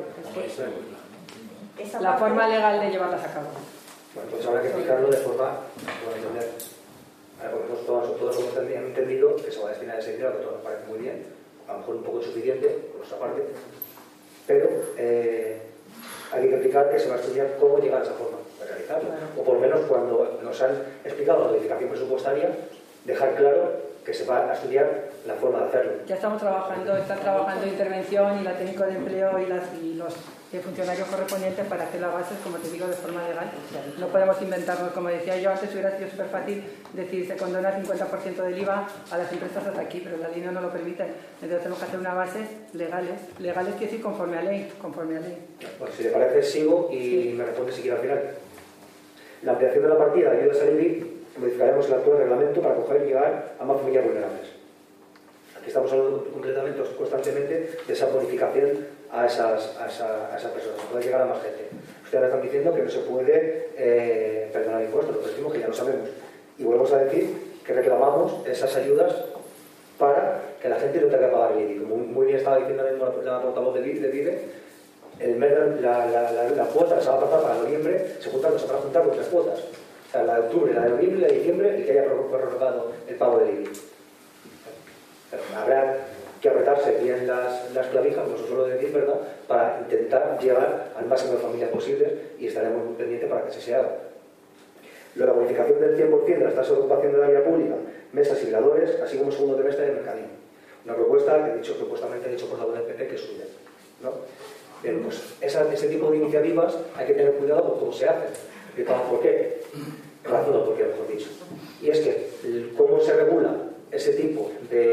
La forma legal de llevarlas a cabo. Bueno, entonces habrá que explicarlo de forma para entender. Porque todos hemos entendido que se va a destinar ese dinero, que todo nos parece muy bien, a lo mejor un poco insuficiente por nuestra parte, pero hay que explicar que se va a estudiar cómo llegar a esa forma. realizarlo. O por lo menos cuando nos han explicado la modificación presupuestaria, dejar claro que se va a estudiar la forma de hacerlo. Ya están trabajando intervención y la técnico de empleo y los funcionarios correspondientes para hacer las bases, como te digo, de forma legal. No podemos inventarnos, como decía yo antes, hubiera sido súper fácil decir se condona el 50% del IVA a las empresas hasta aquí, pero la ley no nos lo permite. Entonces tenemos que hacer unas bases legales quiere decir conforme a ley. Bueno, si le parece, sigo y me responde si quiere al final. La ampliación de la partida de ayudas al IBI, modificaremos el actual reglamento para acoger y llegar a más familias vulnerables. Aquí estamos hablando concretamente, constantemente, de esa bonificación a esas personas, se puede llegar a más gente. Ustedes me están diciendo que no se puede perdonar impuestos, lo que decimos que ya lo sabemos. Y volvemos a decir que reclamamos esas ayudas para que la gente no tenga que pagar el IBI. Como muy bien estaba diciendo la portavoz de IBI, el mes la cuota que se va a pasar para noviembre se van a juntar con 3 cuotas. O sea, la de octubre, la de noviembre, la de diciembre y que haya prorrogado el pago del IBI. Pero habrá que apretarse bien las clavijas, como se suele decir, ¿verdad?, para intentar llegar al máximo de familias posibles y estaremos muy pendientes para que se haga. La bonificación del 100% de las tasas de ocupación de la vía pública, mesas y miradores, así como el segundo trimestre de mercadillo. Una propuesta que supuestamente he dicho por la del PP que es suya, ¿no? Bien, pues ese tipo de iniciativas hay que tener cuidado con cómo se hacen. ¿Por qué? Razón o por qué, mejor dicho. Y es que cómo se regula ese tipo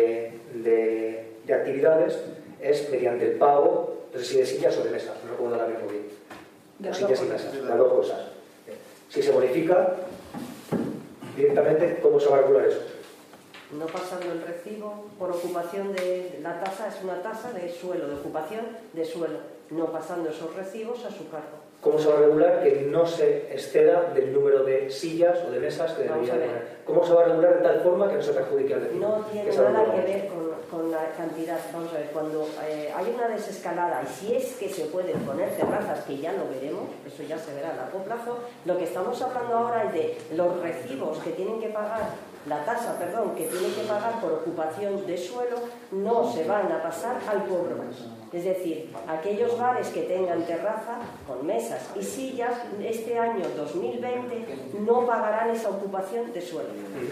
de actividades es mediante el pago, no sé si de sillas o de mesas, no recuerdo ahora mismo bien. O sillas y mesas, las dos cosas. Si se bonifica directamente, ¿cómo se va a regular eso? No pasando el recibo por ocupación de la tasa, es una tasa de suelo, de ocupación de suelo, no pasando esos recibos a su cargo. ¿Cómo se va a regular que no se exceda del número de sillas o de mesas que debería poner? ¿Cómo se va a regular de tal forma que no se perjudique al vecino? No tiene nada que ver con la cantidad. Vamos a ver, cuando hay una desescalada, y si es que se pueden poner terrazas, que ya lo veremos, eso ya se verá a largo plazo, lo que estamos hablando ahora es de los recibos que tienen que pagar, la tasa, perdón, que tienen que pagar por ocupación de suelo, no se van a pasar al cobro. Es decir, aquellos bares que tengan terraza con mesas y sillas, este año 2020 no pagarán esa ocupación de suelo.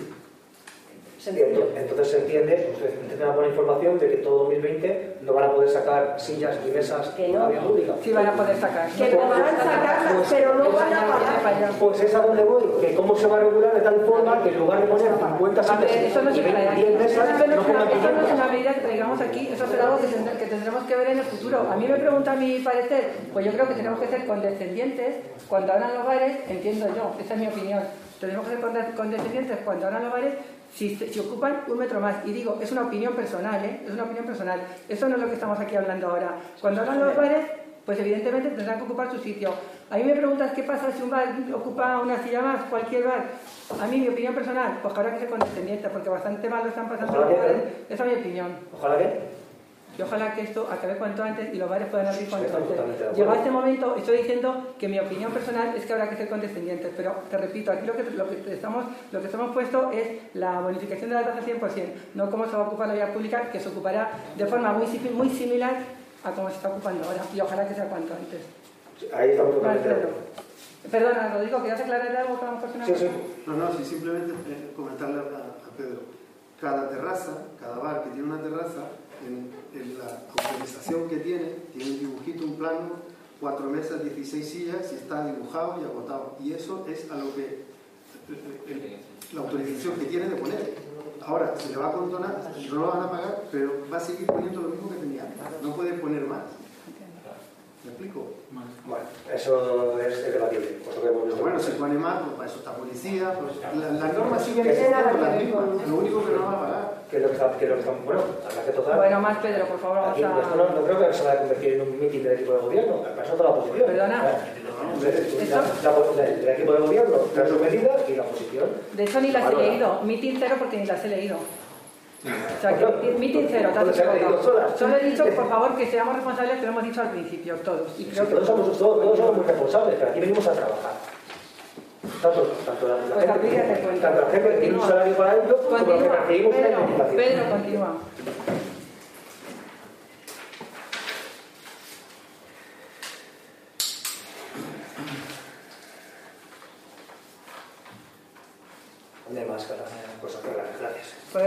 Entonces se entiende, ustedes tienen una buena información de que todo 2020 no van a poder sacar sillas ni mesas que en la vía pública. Sí van a poder sacar. Que podrán sacarlas, pero no van a pagar. Pues es a donde voy, que cómo se va a regular de tal forma que en lugar de poner 50 sillas y 10 mesas, no pongan 500. Eso no es una medida que traigamos aquí, eso será algo que tendremos que ver en el futuro. A mí me pregunta mi parecer, pues yo creo que tenemos que ser condescendientes cuando abran los bares, entiendo yo, esa es mi opinión. Tenemos que ser condescendientes cuando abran los bares si ocupan 1 metro más. Y digo, es una opinión personal, ¿eh? Es una opinión personal. Eso no es lo que estamos aquí hablando ahora. Cuando abran los bares, pues evidentemente tendrán que ocupar su sitio. A mí me preguntas qué pasa si un bar ocupa una silla más, cualquier bar. A mí, mi opinión personal, pues que habrá que ser condescendientes, porque bastante mal lo están pasando los bares. Esa es mi opinión. Ojalá que... Y ojalá que esto acabe cuanto antes y los bares puedan abrir cuanto antes. Llegado a este momento, estoy diciendo que mi opinión personal es que habrá que ser condescendientes, pero te repito, aquí lo que estamos puesto es la bonificación de la tasa 100%, no cómo se va a ocupar la vía pública, que se ocupará de forma muy similar a como se está ocupando ahora, y ojalá que sea cuanto antes. Ahí estamos totalmente de acuerdo. Perdona, Rodrigo, ¿querías aclarar algo que vamos a hacer? Sí. No, sí, simplemente comentarle a Pedro. Cada terraza, cada bar que tiene una terraza, en la autorización que tiene un dibujito, un plano, 4 mesas, 16 sillas, y está dibujado y agotado. Y eso es a lo que la autorización que tiene de poner. Ahora, se le va a condonar, no lo van a pagar, pero va a seguir poniendo lo mismo que tenía. No puede poner más. ¿Me explico? Bueno, eso es debatible. Bueno, si pone más, pues para eso está policía. Pues, las normas siguen siendo las mismas. Lo único que no va a pagar. Que es lo que estamos, bueno, habrá que tocar. Bueno, más Pedro, por favor, vamos aquí, a... Esto no creo que se vaya a convertir en un mitin del equipo de gobierno. Para eso toda la oposición. Perdona. El equipo de gobierno trae sus medidas y la oposición. De hecho, ni las he leído. Mitin cero porque ni las he leído. O sea, que mitin cero, solo he dicho, por favor, que seamos responsables, que lo hemos dicho al principio, todos. Y creo que todos somos muy responsables, pero aquí venimos a trabajar. Tanto la gente que tiene un salario para ello, como los que recibimos una indemnización. Pedro, continúa. No hay más cosas que hablar. Gracias.